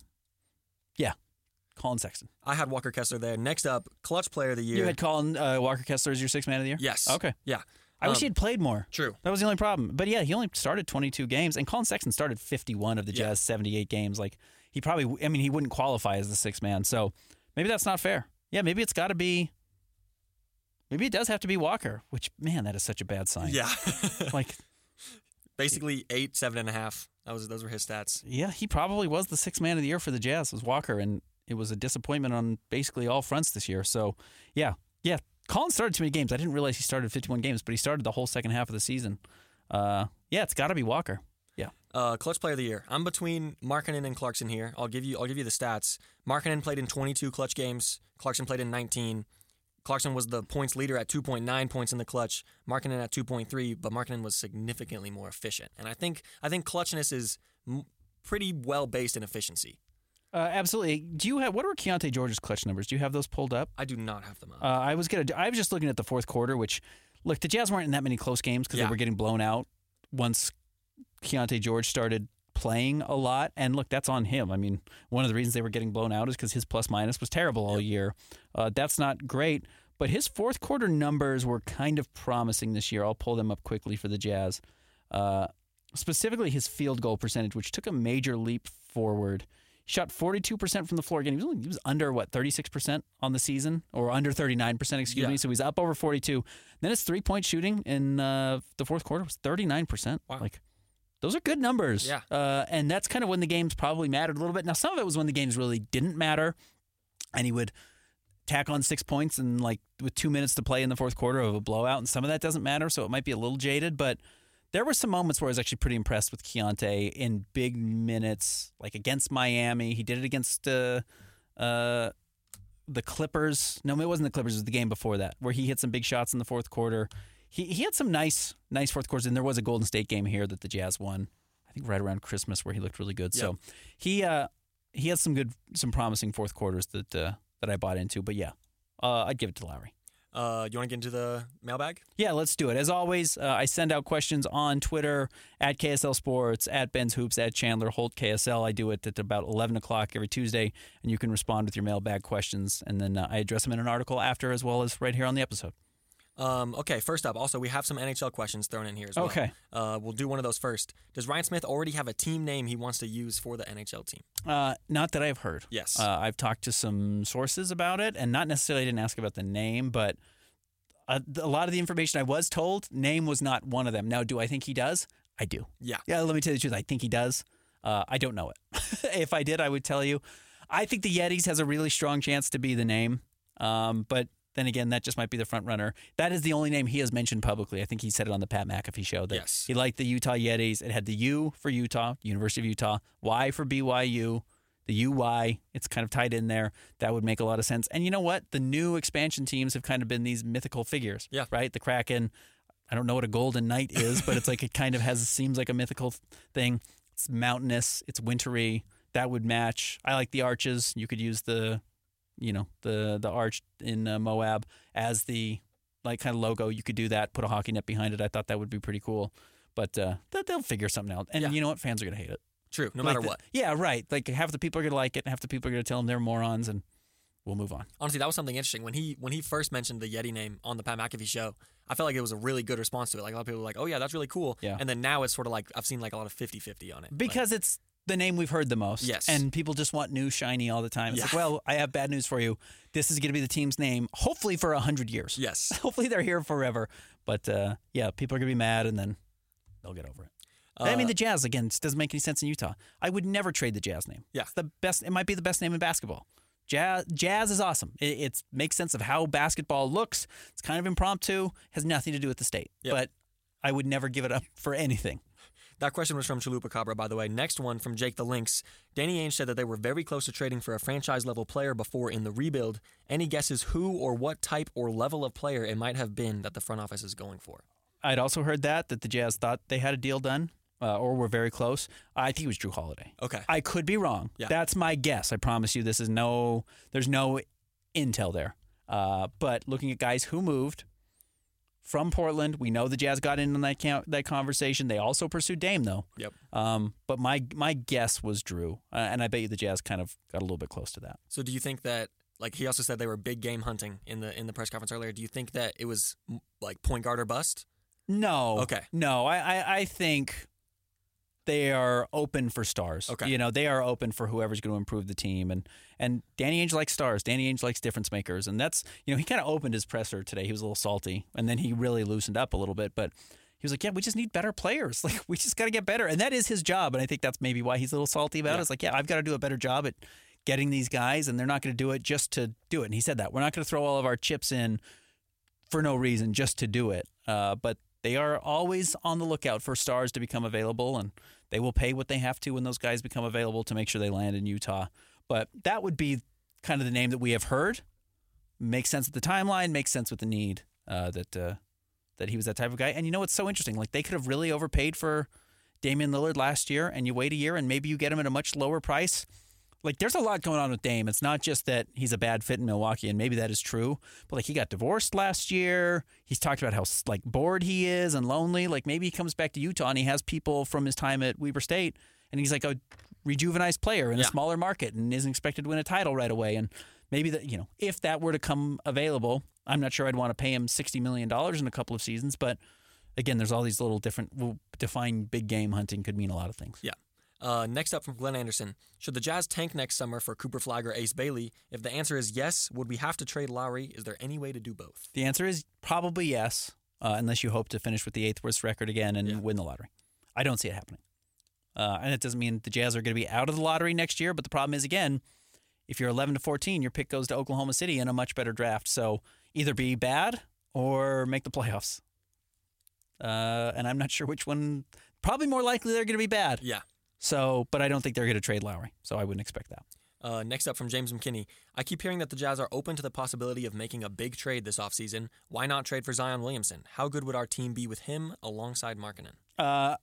yeah, Colin Sexton. I had Walker Kessler there. Next up, Clutch Player of the Year. You had Colin uh, Walker Kessler as your sixth man of the year? Yes. Okay. Yeah. I wish Um, he had played more. True. That was the only problem. But yeah, he only started twenty-two games, and Colin Sexton started fifty-one of the Yeah. Jazz seventy-eight games. Like, he probably, I mean, he wouldn't qualify as the sixth man. So maybe that's not fair. Yeah, maybe it's got to be, maybe it does have to be Walker, which, man, that is such a bad sign. Yeah. Like, Basically eight, seven and a half. That was those were his stats. Yeah, he probably was the sixth man of the year for the Jazz, was Walker, and it was a disappointment on basically all fronts this year. So, yeah, yeah. Collins started too many games. I didn't realize he started fifty-one games, but he started the whole second half of the season. Uh, yeah, it's got to be Walker. Yeah. Uh, clutch player of the year. I'm between Markkanen and Clarkson here. I'll give you. I'll give you the stats. Markkanen played in twenty-two clutch games. Clarkson played in nineteen. Clarkson was the points leader at two point nine points in the clutch. Markkanen at two point three, but Markkanen was significantly more efficient. And I think I think clutchness is m- pretty well based in efficiency. Uh, absolutely. Do you have what are Keontae George's clutch numbers? Do you have those pulled up? I do not have them up. Uh, I was gonna. I was just looking at the fourth quarter, which look, the Jazz weren't in that many close games because Yeah. they were getting blown out once Keontae George started playing a lot. And look, that's on him. I mean, one of the reasons they were getting blown out is because his plus minus was terrible all Yep. year. Uh, that's not great. But his fourth quarter numbers were kind of promising this year. I'll pull them up quickly for the Jazz. Uh, specifically, his field goal percentage, which took a major leap forward. He shot forty-two percent from the floor. Again, he was, only, he was under, what, thirty-six percent on the season? Or under thirty-nine percent, excuse Yeah. me. So he's up over forty-two. Then his three-point shooting in uh, the fourth quarter was thirty-nine percent. Wow. Like, those are good numbers. Yeah. Uh, and that's kind of when the games probably mattered a little bit. Now, some of it was when the games really didn't matter. And he would tack on six points and like with two minutes to play in the fourth quarter of a blowout, and some of that doesn't matter, so it might be a little jaded, but there were some moments where I was actually pretty impressed with Keontae in big minutes, like against Miami. He did it against uh, uh, the Clippers. No, it wasn't the Clippers, it was the game before that, where he hit some big shots in the fourth quarter. He he had some nice nice fourth quarters, and there was a Golden State game here that the Jazz won, I think right around Christmas, where he looked really good. Yep. So he uh, he had some good, some promising fourth quarters that uh, that I bought into. But yeah, uh, I'd give it to Lowry. Uh, you want to get into the mailbag? Yeah, let's do it. As always, uh, I send out questions on Twitter, at K S L Sports, at Ben's Hoops, at Chandler Holt K S L. I do it at about eleven o'clock every Tuesday, and you can respond with your mailbag questions, and then uh, I address them in an article after, as well as right here on the episode. Um, okay, first up, also, we have some N H L questions thrown in here as well. Okay. Uh, we'll do one of those first. Does Ryan Smith already have a team name he wants to use for the N H L team? Uh, not that I've heard. Yes. Uh, I've talked to some sources about it, and not necessarily I didn't ask about the name, but a, a lot of the information I was told, name was not one of them. Now, do I think he does? I do. Yeah. Yeah, let me tell you the truth. I think he does. Uh, I don't know it. If I did, I would tell you. I think the Yetis has a really strong chance to be the name, um, but then again, that just might be the front runner. That is the only name he has mentioned publicly. I think he said it on the Pat McAfee show that Yes. he liked the Utah Yetis. It had the U for Utah, University of Utah, Y for B Y U, the U Y. It's kind of tied in there. That would make a lot of sense. And you know what? The new expansion teams have kind of been these mythical figures, Yeah. right? The Kraken. I don't know what a Golden Knight is, but it's like it kind of has seems like a mythical thing. It's mountainous. It's wintry. That would match. I like the Arches. You could use the, you know, the the arch in uh, Moab as the like kind of logo. You could do that. Put a hockey net behind it. I thought that would be pretty cool. But uh, they'll figure something out. And Yeah. you know what? Fans are gonna hate it. True, no Like matter the- what. Yeah, right. Like half the people are gonna like it, and half the people are gonna tell them they're morons, and we'll move on. Honestly, that was something interesting. When he when he first mentioned the Yeti name on the Pat McAfee show, I felt like it was a really good response to it. Like a lot of people were like, oh yeah, that's really cool. Yeah. And then now it's sort of like, I've seen like a lot of fifty-fifty on it. Like, Because it's the name we've heard the most. Yes. And people just want new, shiny all the time. It's Yeah. like, well, I have bad news for you. This is going to be the team's name, hopefully for one hundred years. yes. Hopefully they're here forever. But uh, yeah, people are going to be mad, and then they'll get over it. I mean, Uh, the Jazz, again, just doesn't make any sense in Utah. I would never trade the Jazz name. Yeah. It's the best. It might be the best name in basketball. Jazz, Jazz is awesome. It it's, makes sense of how basketball looks. It's kind of impromptu. Has nothing to do with the state. Yep. But I would never give it up for anything. That question was from Chalupa Cabra, by the way. Next one from Jake the Lynx. Danny Ainge said that they were very close to trading for a franchise-level player before in the rebuild. Any guesses who or what type or level of player it might have been that the front office is going for? I'd also heard that, that the Jazz thought they had a deal done uh, or were very close. I think it was Drew Holiday. Okay. I could be wrong. Yeah. That's my guess. I promise you this is no, there's no intel there. Uh, but looking at guys who moved from Portland, we know the Jazz got in on that count, that conversation. They also pursued Dame, though. Yep. Um, but my my guess was Drew, uh, and I bet you the Jazz kind of got a little bit close to that. So do you think that, like he also said they were big game hunting in the in the press conference earlier, do you think that it was m- like point guard or bust? No. Okay. No, I, I, I think they are open for stars. Okay. You know, they are open for whoever's going to improve the team. And and Danny Ainge likes stars. Danny Ainge likes difference makers. And that's, you know, he kind of opened his presser today. He was a little salty. And then he really loosened up a little bit. But he was like, yeah, we just need better players. Like, we just got to get better. And that is his job. And I think that's maybe why he's a little salty about yeah. it. It's like, yeah, I've got to do a better job at getting these guys, and they're not going to do it just to do it. And he said that. We're not going to throw all of our chips in for no reason, just to do it. Uh, but they are always on the lookout for stars to become available, and they will pay what they have to when those guys become available to make sure they land in Utah. But that would be kind of the name that we have heard. Makes sense with the timeline, makes sense with the need uh, that uh, that he was that type of guy. And you know what's so interesting? Like, they could have really overpaid for Damian Lillard last year, and you wait a year and maybe you get him at a much lower price. Like, there's a lot going on with Dame. It's not just that he's a bad fit in Milwaukee, and maybe that is true. But, like, he got divorced last year. He's talked about how, like, bored he is and lonely. Like, maybe he comes back to Utah and he has people from his time at Weber State, and he's like a rejuvenized player in yeah. a smaller market and isn't expected to win a title right away. And maybe that, you know, if that were to come available, I'm not sure I'd want to pay him sixty million dollars in a couple of seasons. But, again, there's all these little different, well, defining big game hunting could mean a lot of things. Yeah. Uh, next up from Glenn Anderson, should the Jazz tank next summer for Cooper Flagg or Ace Bailey? If the answer is yes, would we have to trade Lowry? Is there any way to do both? The answer is probably yes, uh, unless you hope to finish with the eighth worst record again and yeah. win the lottery. I don't see it happening. Uh, and it doesn't mean the Jazz are going to be out of the lottery next year, but the problem is, again, if you're eleven to fourteen, your pick goes to Oklahoma City in a much better draft. So either be bad or make the playoffs. Uh, and I'm not sure which one. Probably more likely they're going to be bad. Yeah. So, but I don't think they're going to trade Lowry, so I wouldn't expect that. Uh, next up from James McKinney, I keep hearing that the Jazz are open to the possibility of making a big trade this offseason. Why not trade for Zion Williamson? How good would our team be with him alongside Markkanen? Uh,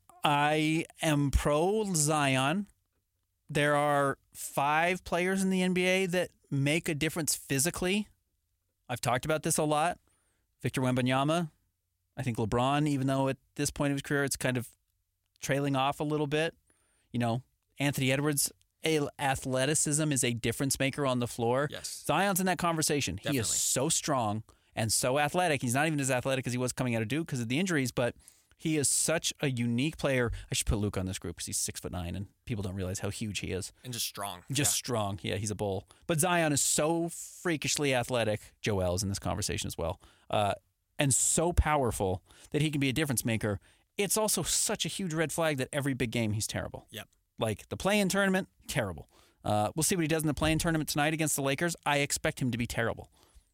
I am pro Zion. There are five players in the N B A that make a difference physically. I've talked about this a lot. Victor Wembanyama. I think LeBron, even though at this point of his career it's kind of trailing off a little bit. You know, Anthony Edwards' athleticism is a difference maker on the floor. Yes. Zion's in that conversation. Definitely. He is so strong and so athletic. He's not even as athletic as he was coming out of Duke because of the injuries, but he is such a unique player. I should put Luke on this group because he's six foot nine, and people don't realize how huge he is. And just strong. Just yeah. strong. Yeah, he's a bull. But Zion is so freakishly athletic. Joel is in this conversation as well. Uh, and so powerful that he can be a difference maker. It's also such a huge red flag that every big game he's terrible. Yep. Like the play-in tournament, terrible. Uh, we'll see what he does in the play-in tournament tonight against the Lakers. I expect him to be terrible.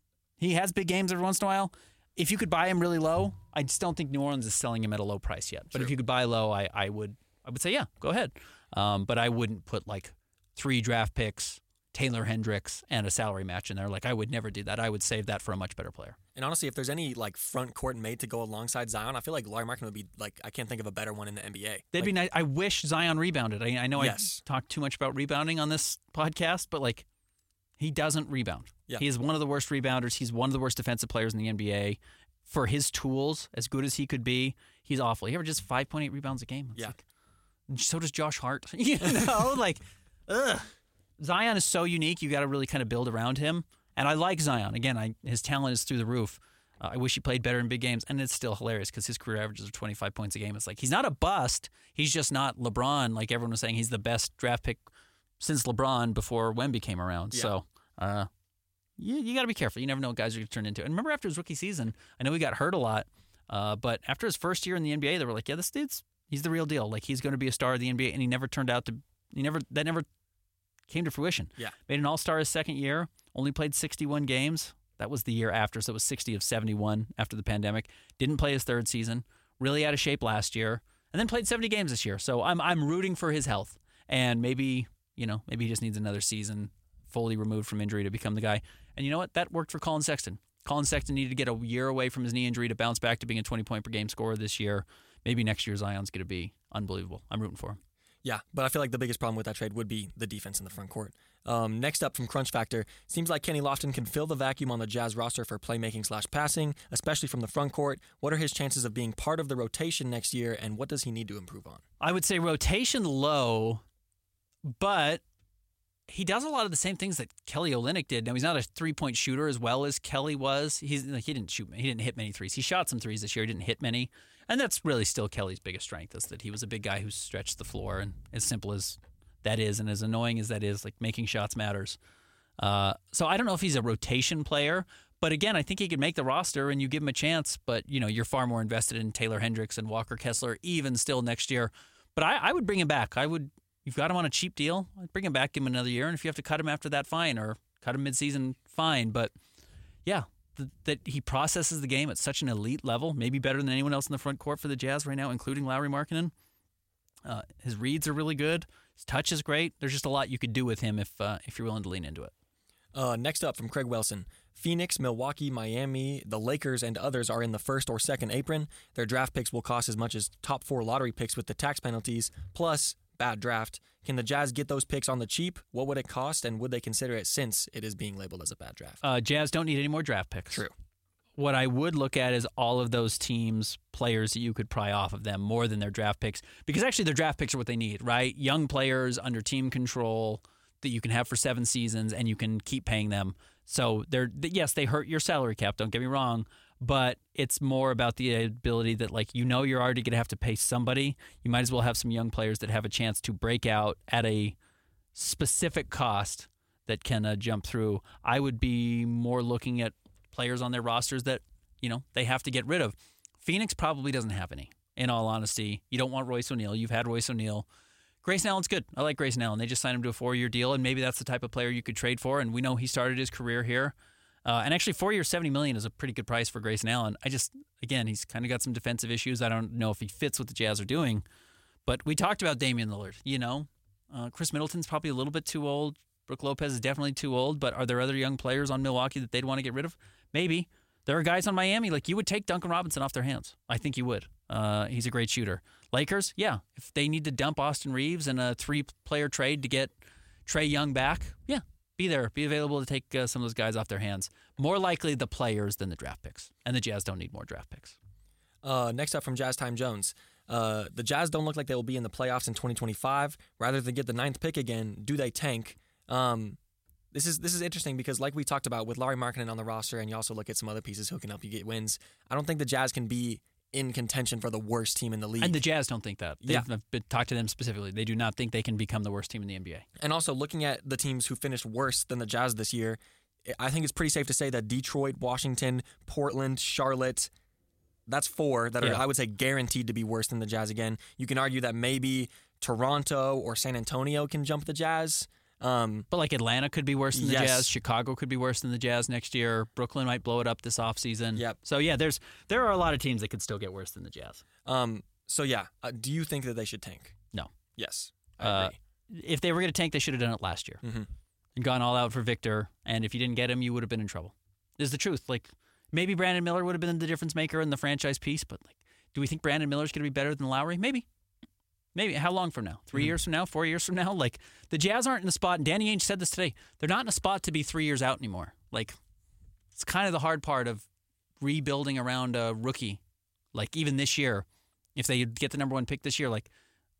He has big games every once in a while. If you could buy him really low, I just don't think New Orleans is selling him at a low price yet. But True. if you could buy low, I, I would I would say, yeah, go ahead. Um, but I wouldn't put like three draft picks, Taylor Hendricks, and a salary match in there. Like, I would never do that. I would save that for a much better player. And honestly, if there's any like front court mate to go alongside Zion, I feel like Lauri Markkanen would be like, I can't think of a better one in the N B A. They'd like, be nice. I wish Zion rebounded. I, I know yes. I talked too much about rebounding on this podcast, but like, he doesn't rebound. Yeah. He is one of the worst rebounders. He's one of the worst defensive players in the N B A. For his tools, as good as he could be, he's awful. He averages five point eight rebounds a game. It's yeah. Like, so does Josh Hart. You know, like, ugh. Zion is so unique. You got to really kind of build around him. And I like Zion. Again, I, his talent is through the roof. Uh, I wish he played better in big games. And it's still hilarious because his career averages are twenty-five points a game. It's like, he's not a bust. He's just not LeBron. Like everyone was saying, he's the best draft pick since LeBron before Wemby came around. Yeah. So, uh, you, you got to be careful. You never know what guys are going to turn into. And remember after his rookie season, I know he got hurt a lot. Uh, but after his first year in the N B A, they were like, yeah, this dude's, he's the real deal. Like, he's going to be a star of the N B A. And he never turned out to, he never, that never came to fruition. Yeah. Made an all-star his second year, only played sixty-one games. That was the year after, so it was sixty of seventy-one after the pandemic. Didn't play his third season. Really out of shape last year. And then played seventy games this year. So I'm I'm rooting for his health. And maybe, you know, maybe he just needs another season fully removed from injury to become the guy. And you know what? That worked for Colin Sexton. Colin Sexton needed to get a year away from his knee injury to bounce back to being a twenty-point-per-game scorer this year. Maybe next year Zion's going to be unbelievable. I'm rooting for him. Yeah, but I feel like the biggest problem with that trade would be the defense in the front court. Um, next up from Crunch Factor, seems like Kenny Lofton can fill the vacuum on the Jazz roster for playmaking slash passing, especially from the front court. What are his chances of being part of the rotation next year, and what does he need to improve on? I would say rotation low, but he does a lot of the same things that Kelly Olynyk did. Now, he's not a three-point shooter as well as Kelly was. He's he didn't shoot, he didn't hit many threes. He shot some threes this year, he didn't hit many. And that's really still Kelly's biggest strength, is that he was a big guy who stretched the floor. And as simple as that is, and as annoying as that is, like, making shots matters. Uh, so I don't know if he's a rotation player, But again, I think he could make the roster and you give him a chance. But, you know, you're far more invested in Taylor Hendricks and Walker Kessler, even still next year. But I, I would bring him back. I would. You've got him on a cheap deal. I'd bring him back, give him another year. And if you have to cut him after that, fine. Or cut him midseason, fine. But, yeah, th- that he processes the game at such an elite level, maybe better than anyone else in the front court for the Jazz right now, including Lauri Markkanen. Uh, his reads are really good. His touch is great. There's just a lot you could do with him if uh, if you're willing to lean into it. Uh, next up from Craig Wilson. Phoenix, Milwaukee, Miami, the Lakers, and others are in the first or second apron. Their draft picks will cost as much as top four lottery picks with the tax penalties, plus bad draft. Can the Jazz get those picks on the cheap? What would it cost, and would they consider it since it is being labeled as a bad draft? Uh, Jazz don't need any more draft picks. True. What I would look at is all of those teams' players that you could pry off of them more than their draft picks. Because actually their draft picks are what they need, right? Young players under team control that you can have for seven seasons and you can keep paying them. So they're yes, they hurt your salary cap, don't get me wrong, but it's more about the ability that, like, you know you're already going to have to pay somebody. You might as well have some young players that have a chance to break out at a specific cost that can uh, jump through. I would be more looking at players on their rosters that, you know, they have to get rid of. Phoenix probably doesn't have any, in all honesty. You don't want Royce O'Neal. You've had Royce O'Neal. Grayson Allen's good. I like Grayson Allen. They just signed him to a four-year deal, and maybe that's the type of player you could trade for, and we know he started his career here. Uh, and actually, four years, seventy million dollars is a pretty good price for Grayson Allen. I just, again, he's kind of got some defensive issues. I don't know if he fits what the Jazz are doing. But we talked about Damian Lillard, you know. Uh, Chris Middleton's probably a little bit too old. Brook Lopez is definitely too old, but are there other young players on Milwaukee that they'd want to get rid of? Maybe. There are guys on Miami, like, you would take Duncan Robinson off their hands. I think you would. Uh, he's a great shooter. Lakers, yeah. If they need to dump Austin Reeves in a three-player trade to get Trae Young back, yeah, be there. Be available to take uh, some of those guys off their hands. More likely the players than the draft picks. And the Jazz don't need more draft picks. Uh, next up from Jazz Time Jones. Uh, the Jazz don't look like they will be in the playoffs in twenty twenty-five. Rather than get the ninth pick again, do they tank? Um, this is this is interesting because, like we talked about with Lauri Markkanen on the roster, and you also look at some other pieces who can help you get wins, I don't think the Jazz can be in contention for the worst team in the league. And the Jazz don't think that. They've Yeah. been, talked to them specifically. They do not think they can become the worst team in the N B A. And also looking at the teams who finished worse than the Jazz this year, I think it's pretty safe to say that Detroit, Washington, Portland, Charlotte, that's four that are, Yeah. I would say, guaranteed to be worse than the Jazz again. You can argue that maybe Toronto or San Antonio can jump the Jazz. Um, But like Atlanta could be worse than the Yes. Jazz. Chicago could be worse than the Jazz next year. Brooklyn might blow it up this offseason. Yep. So yeah, there's there are a lot of teams that could still get worse than the Jazz. um, so yeah, uh, do you think that they should tank? No. Yes, I Uh, agree. if they were going to tank, they should have done it last year Mm-hmm. and gone all out for Victor. And if you didn't get him, you would have been in trouble. This is the truth. Like, maybe Brandon Miller would have been the difference maker in the franchise piece, but like, do we think Brandon Miller's going to be better than Lowry? Maybe. Maybe. How long from now? Three Mhm. years from now? Four years from now? Like, the Jazz aren't in the spot, and Danny Ainge said this today, they're not in a spot to be three years out anymore. Like, it's kind of the hard part of rebuilding around a rookie. Like, even this year, if they get the number one pick this year, like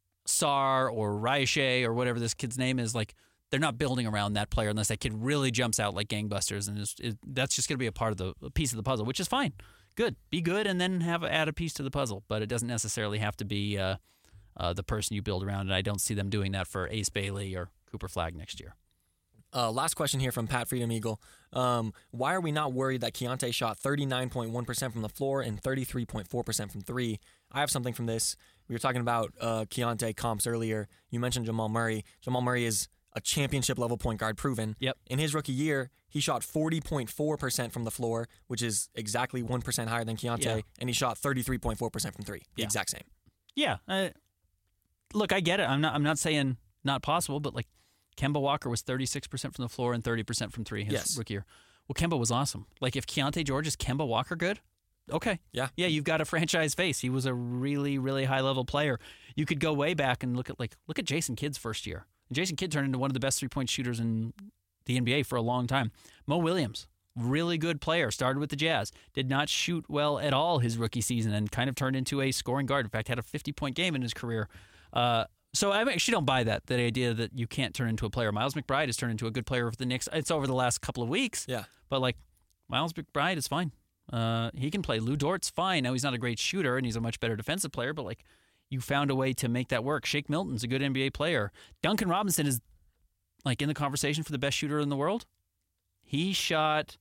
Sarr or Raiche or whatever this kid's name is, like, they're not building around that player unless that kid really jumps out like gangbusters, and is, is, that's just going to be a part of the a piece of the puzzle, which is fine. Good. Be good and then have add a piece to the puzzle, but it doesn't necessarily have to be uh, uh, the person you build around, and I don't see them doing that for Ace Bailey or Cooper Flagg next year. Uh, last question here from Pat Freedom Eagle. Um, why are we not worried that Keontae shot thirty-nine point one percent from the floor and thirty-three point four percent from three? I have something from this. We were talking about uh, Keontae comps earlier. You mentioned Jamal Murray. Jamal Murray is a championship-level point guard proven. Yep. In his rookie year, he shot forty point four percent from the floor, which is exactly one percent higher than Keontae, Yeah. and he shot thirty-three point four percent from three. The Yeah. exact same. Yeah. Uh, look, I get it. I'm not. I'm not saying not possible, but like Kemba Walker was thirty-six percent from the floor and thirty percent from three his Yes. rookie year. Well, Kemba was awesome. Like, if Keontae George is Kemba Walker good, okay. Yeah. Yeah, you've got a franchise face. He was a really, really high-level player. You could go way back and look at like look at Jason Kidd's first year. And Jason Kidd turned into one of the best three-point shooters in the N B A for a long time. Mo Williams, really good player, started with the Jazz, did not shoot well at all his rookie season and kind of turned into a scoring guard. In fact, had a fifty-point game in his career. Uh, so I actually don't buy that, that idea that you can't turn into a player. Miles McBride has turned into a good player for the Knicks. It's over the last couple of weeks. Yeah. But, like, Miles McBride is fine. Uh, he can play. Lou Dort's fine. Now, he's not a great shooter, and he's a much better defensive player, but, like, you found a way to make that work. Shake Milton's a good N B A player. Duncan Robinson is, like, in the conversation for the best shooter in the world. He shot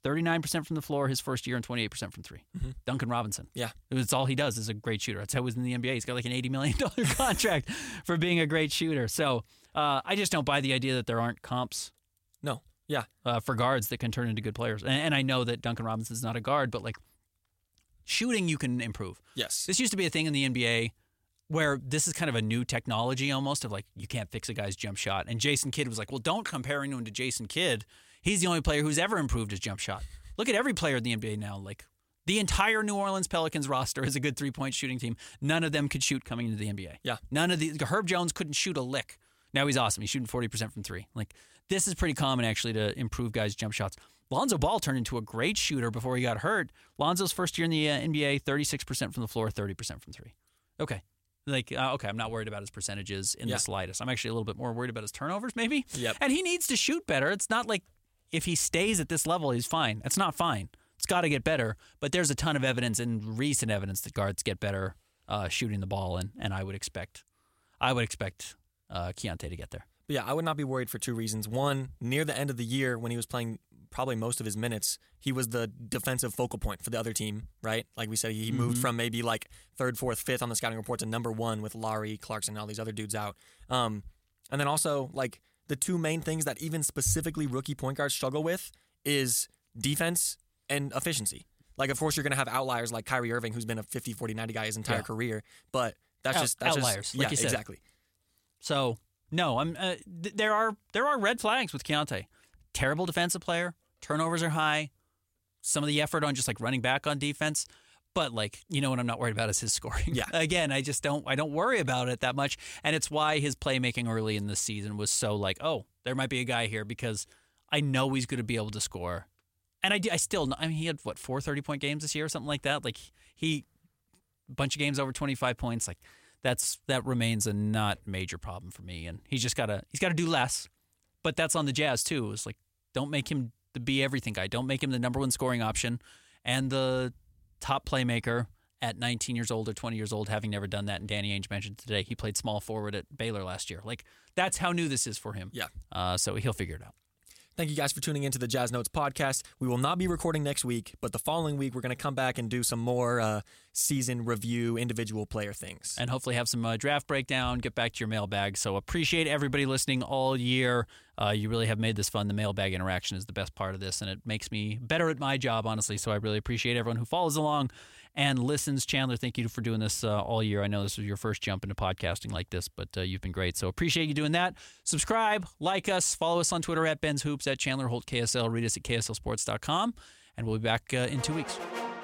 thirty-nine percent from the floor his first year and twenty-eight percent from three. Mm-hmm. Duncan Robinson. Yeah. It's all he does is a great shooter. That's how he was in the N B A. He's got like an eighty million dollars contract for being a great shooter. So uh, I just don't buy the idea that there aren't comps. No. Yeah. Uh, for guards that can turn into good players. And, and I know that Duncan Robinson's not a guard, but like shooting, you can improve. Yes. This used to be a thing in the N B A where this is kind of a new technology almost of like you can't fix a guy's jump shot. And Jason Kidd was like, well, don't compare him to Jason Kidd. He's the only player who's ever improved his jump shot. Look at every player in the N B A now. Like the entire New Orleans Pelicans roster is a good three-point shooting team. None of them could shoot coming into the N B A. Yeah. None of the Herb Jones couldn't shoot a lick. Now he's awesome. He's shooting forty percent from three. Like this is pretty common actually to improve guys' jump shots. Lonzo Ball turned into a great shooter before he got hurt. Lonzo's first year in the uh, N B A, thirty-six percent from the floor, thirty percent from three. Okay. Like, uh, okay, I'm not worried about his percentages in yeah. the slightest. I'm actually a little bit more worried about his turnovers maybe. Yep. And he needs to shoot better. It's not like if he stays at this level, he's fine. It's not fine. It's got to get better. But there's a ton of evidence and recent evidence that guards get better uh, shooting the ball, and, and I would expect I would expect uh, Keontae to get there. But yeah, I would not be worried for two reasons. One, near the end of the year when he was playing probably most of his minutes, he was the defensive focal point for the other team, right? Like we said, he mm-hmm. moved from maybe like third, fourth, fifth on the scouting report to number one with Laurie, Clarkson, and all these other dudes out. Um, and then also, like, the two main things that even specifically rookie point guards struggle with is defense and efficiency. Like, of course, you're going to have outliers like Kyrie Irving, who's been a fifty, forty, ninety guy his entire yeah. career, but that's Out, just that's outliers, just, like yeah, you said. Exactly. So no, I'm. Uh, th- there are there are red flags with Keontae. Terrible defensive player. Turnovers are high. Some of the effort on just like running back on defense. But like, you know what I'm not worried about is his scoring. Yeah. Again, I just don't I don't worry about it that much. And it's why his playmaking early in this season was so like, oh, there might be a guy here because I know he's going to be able to score. And I, I still, I mean, he had what, four thirty-point games this year or something like that? Like he, a bunch of games over twenty-five points. Like that's, that remains a not major problem for me. And he's just got to, he's got to do less. But that's on the Jazz too. It's like, don't make him the be everything guy. Don't make him the number one scoring option and the top playmaker at nineteen years old or twenty years old, having never done that. And Danny Ainge mentioned today he played small forward at Baylor last year. Like, that's how new this is for him. Yeah. Uh, so he'll figure it out. Thank you guys for tuning into the Jazz Notes podcast. We will not be recording next week, but the following week we're going to come back and do some more uh, season review, individual player things. And hopefully have some uh, draft breakdown, get back to your mailbag. So appreciate everybody listening all year. Uh, you really have made this fun. The mailbag interaction is the best part of this, and it makes me better at my job, honestly. So I really appreciate everyone who follows along and listens. Chandler, thank you for doing this uh, all year. I know this was your first jump into podcasting like this, but uh, you've been great. So appreciate you doing that. Subscribe, like us, follow us on Twitter at Ben's Hoops, at Chandler Holt K S L. Read us at K S L sports dot com, and we'll be back uh, in two weeks.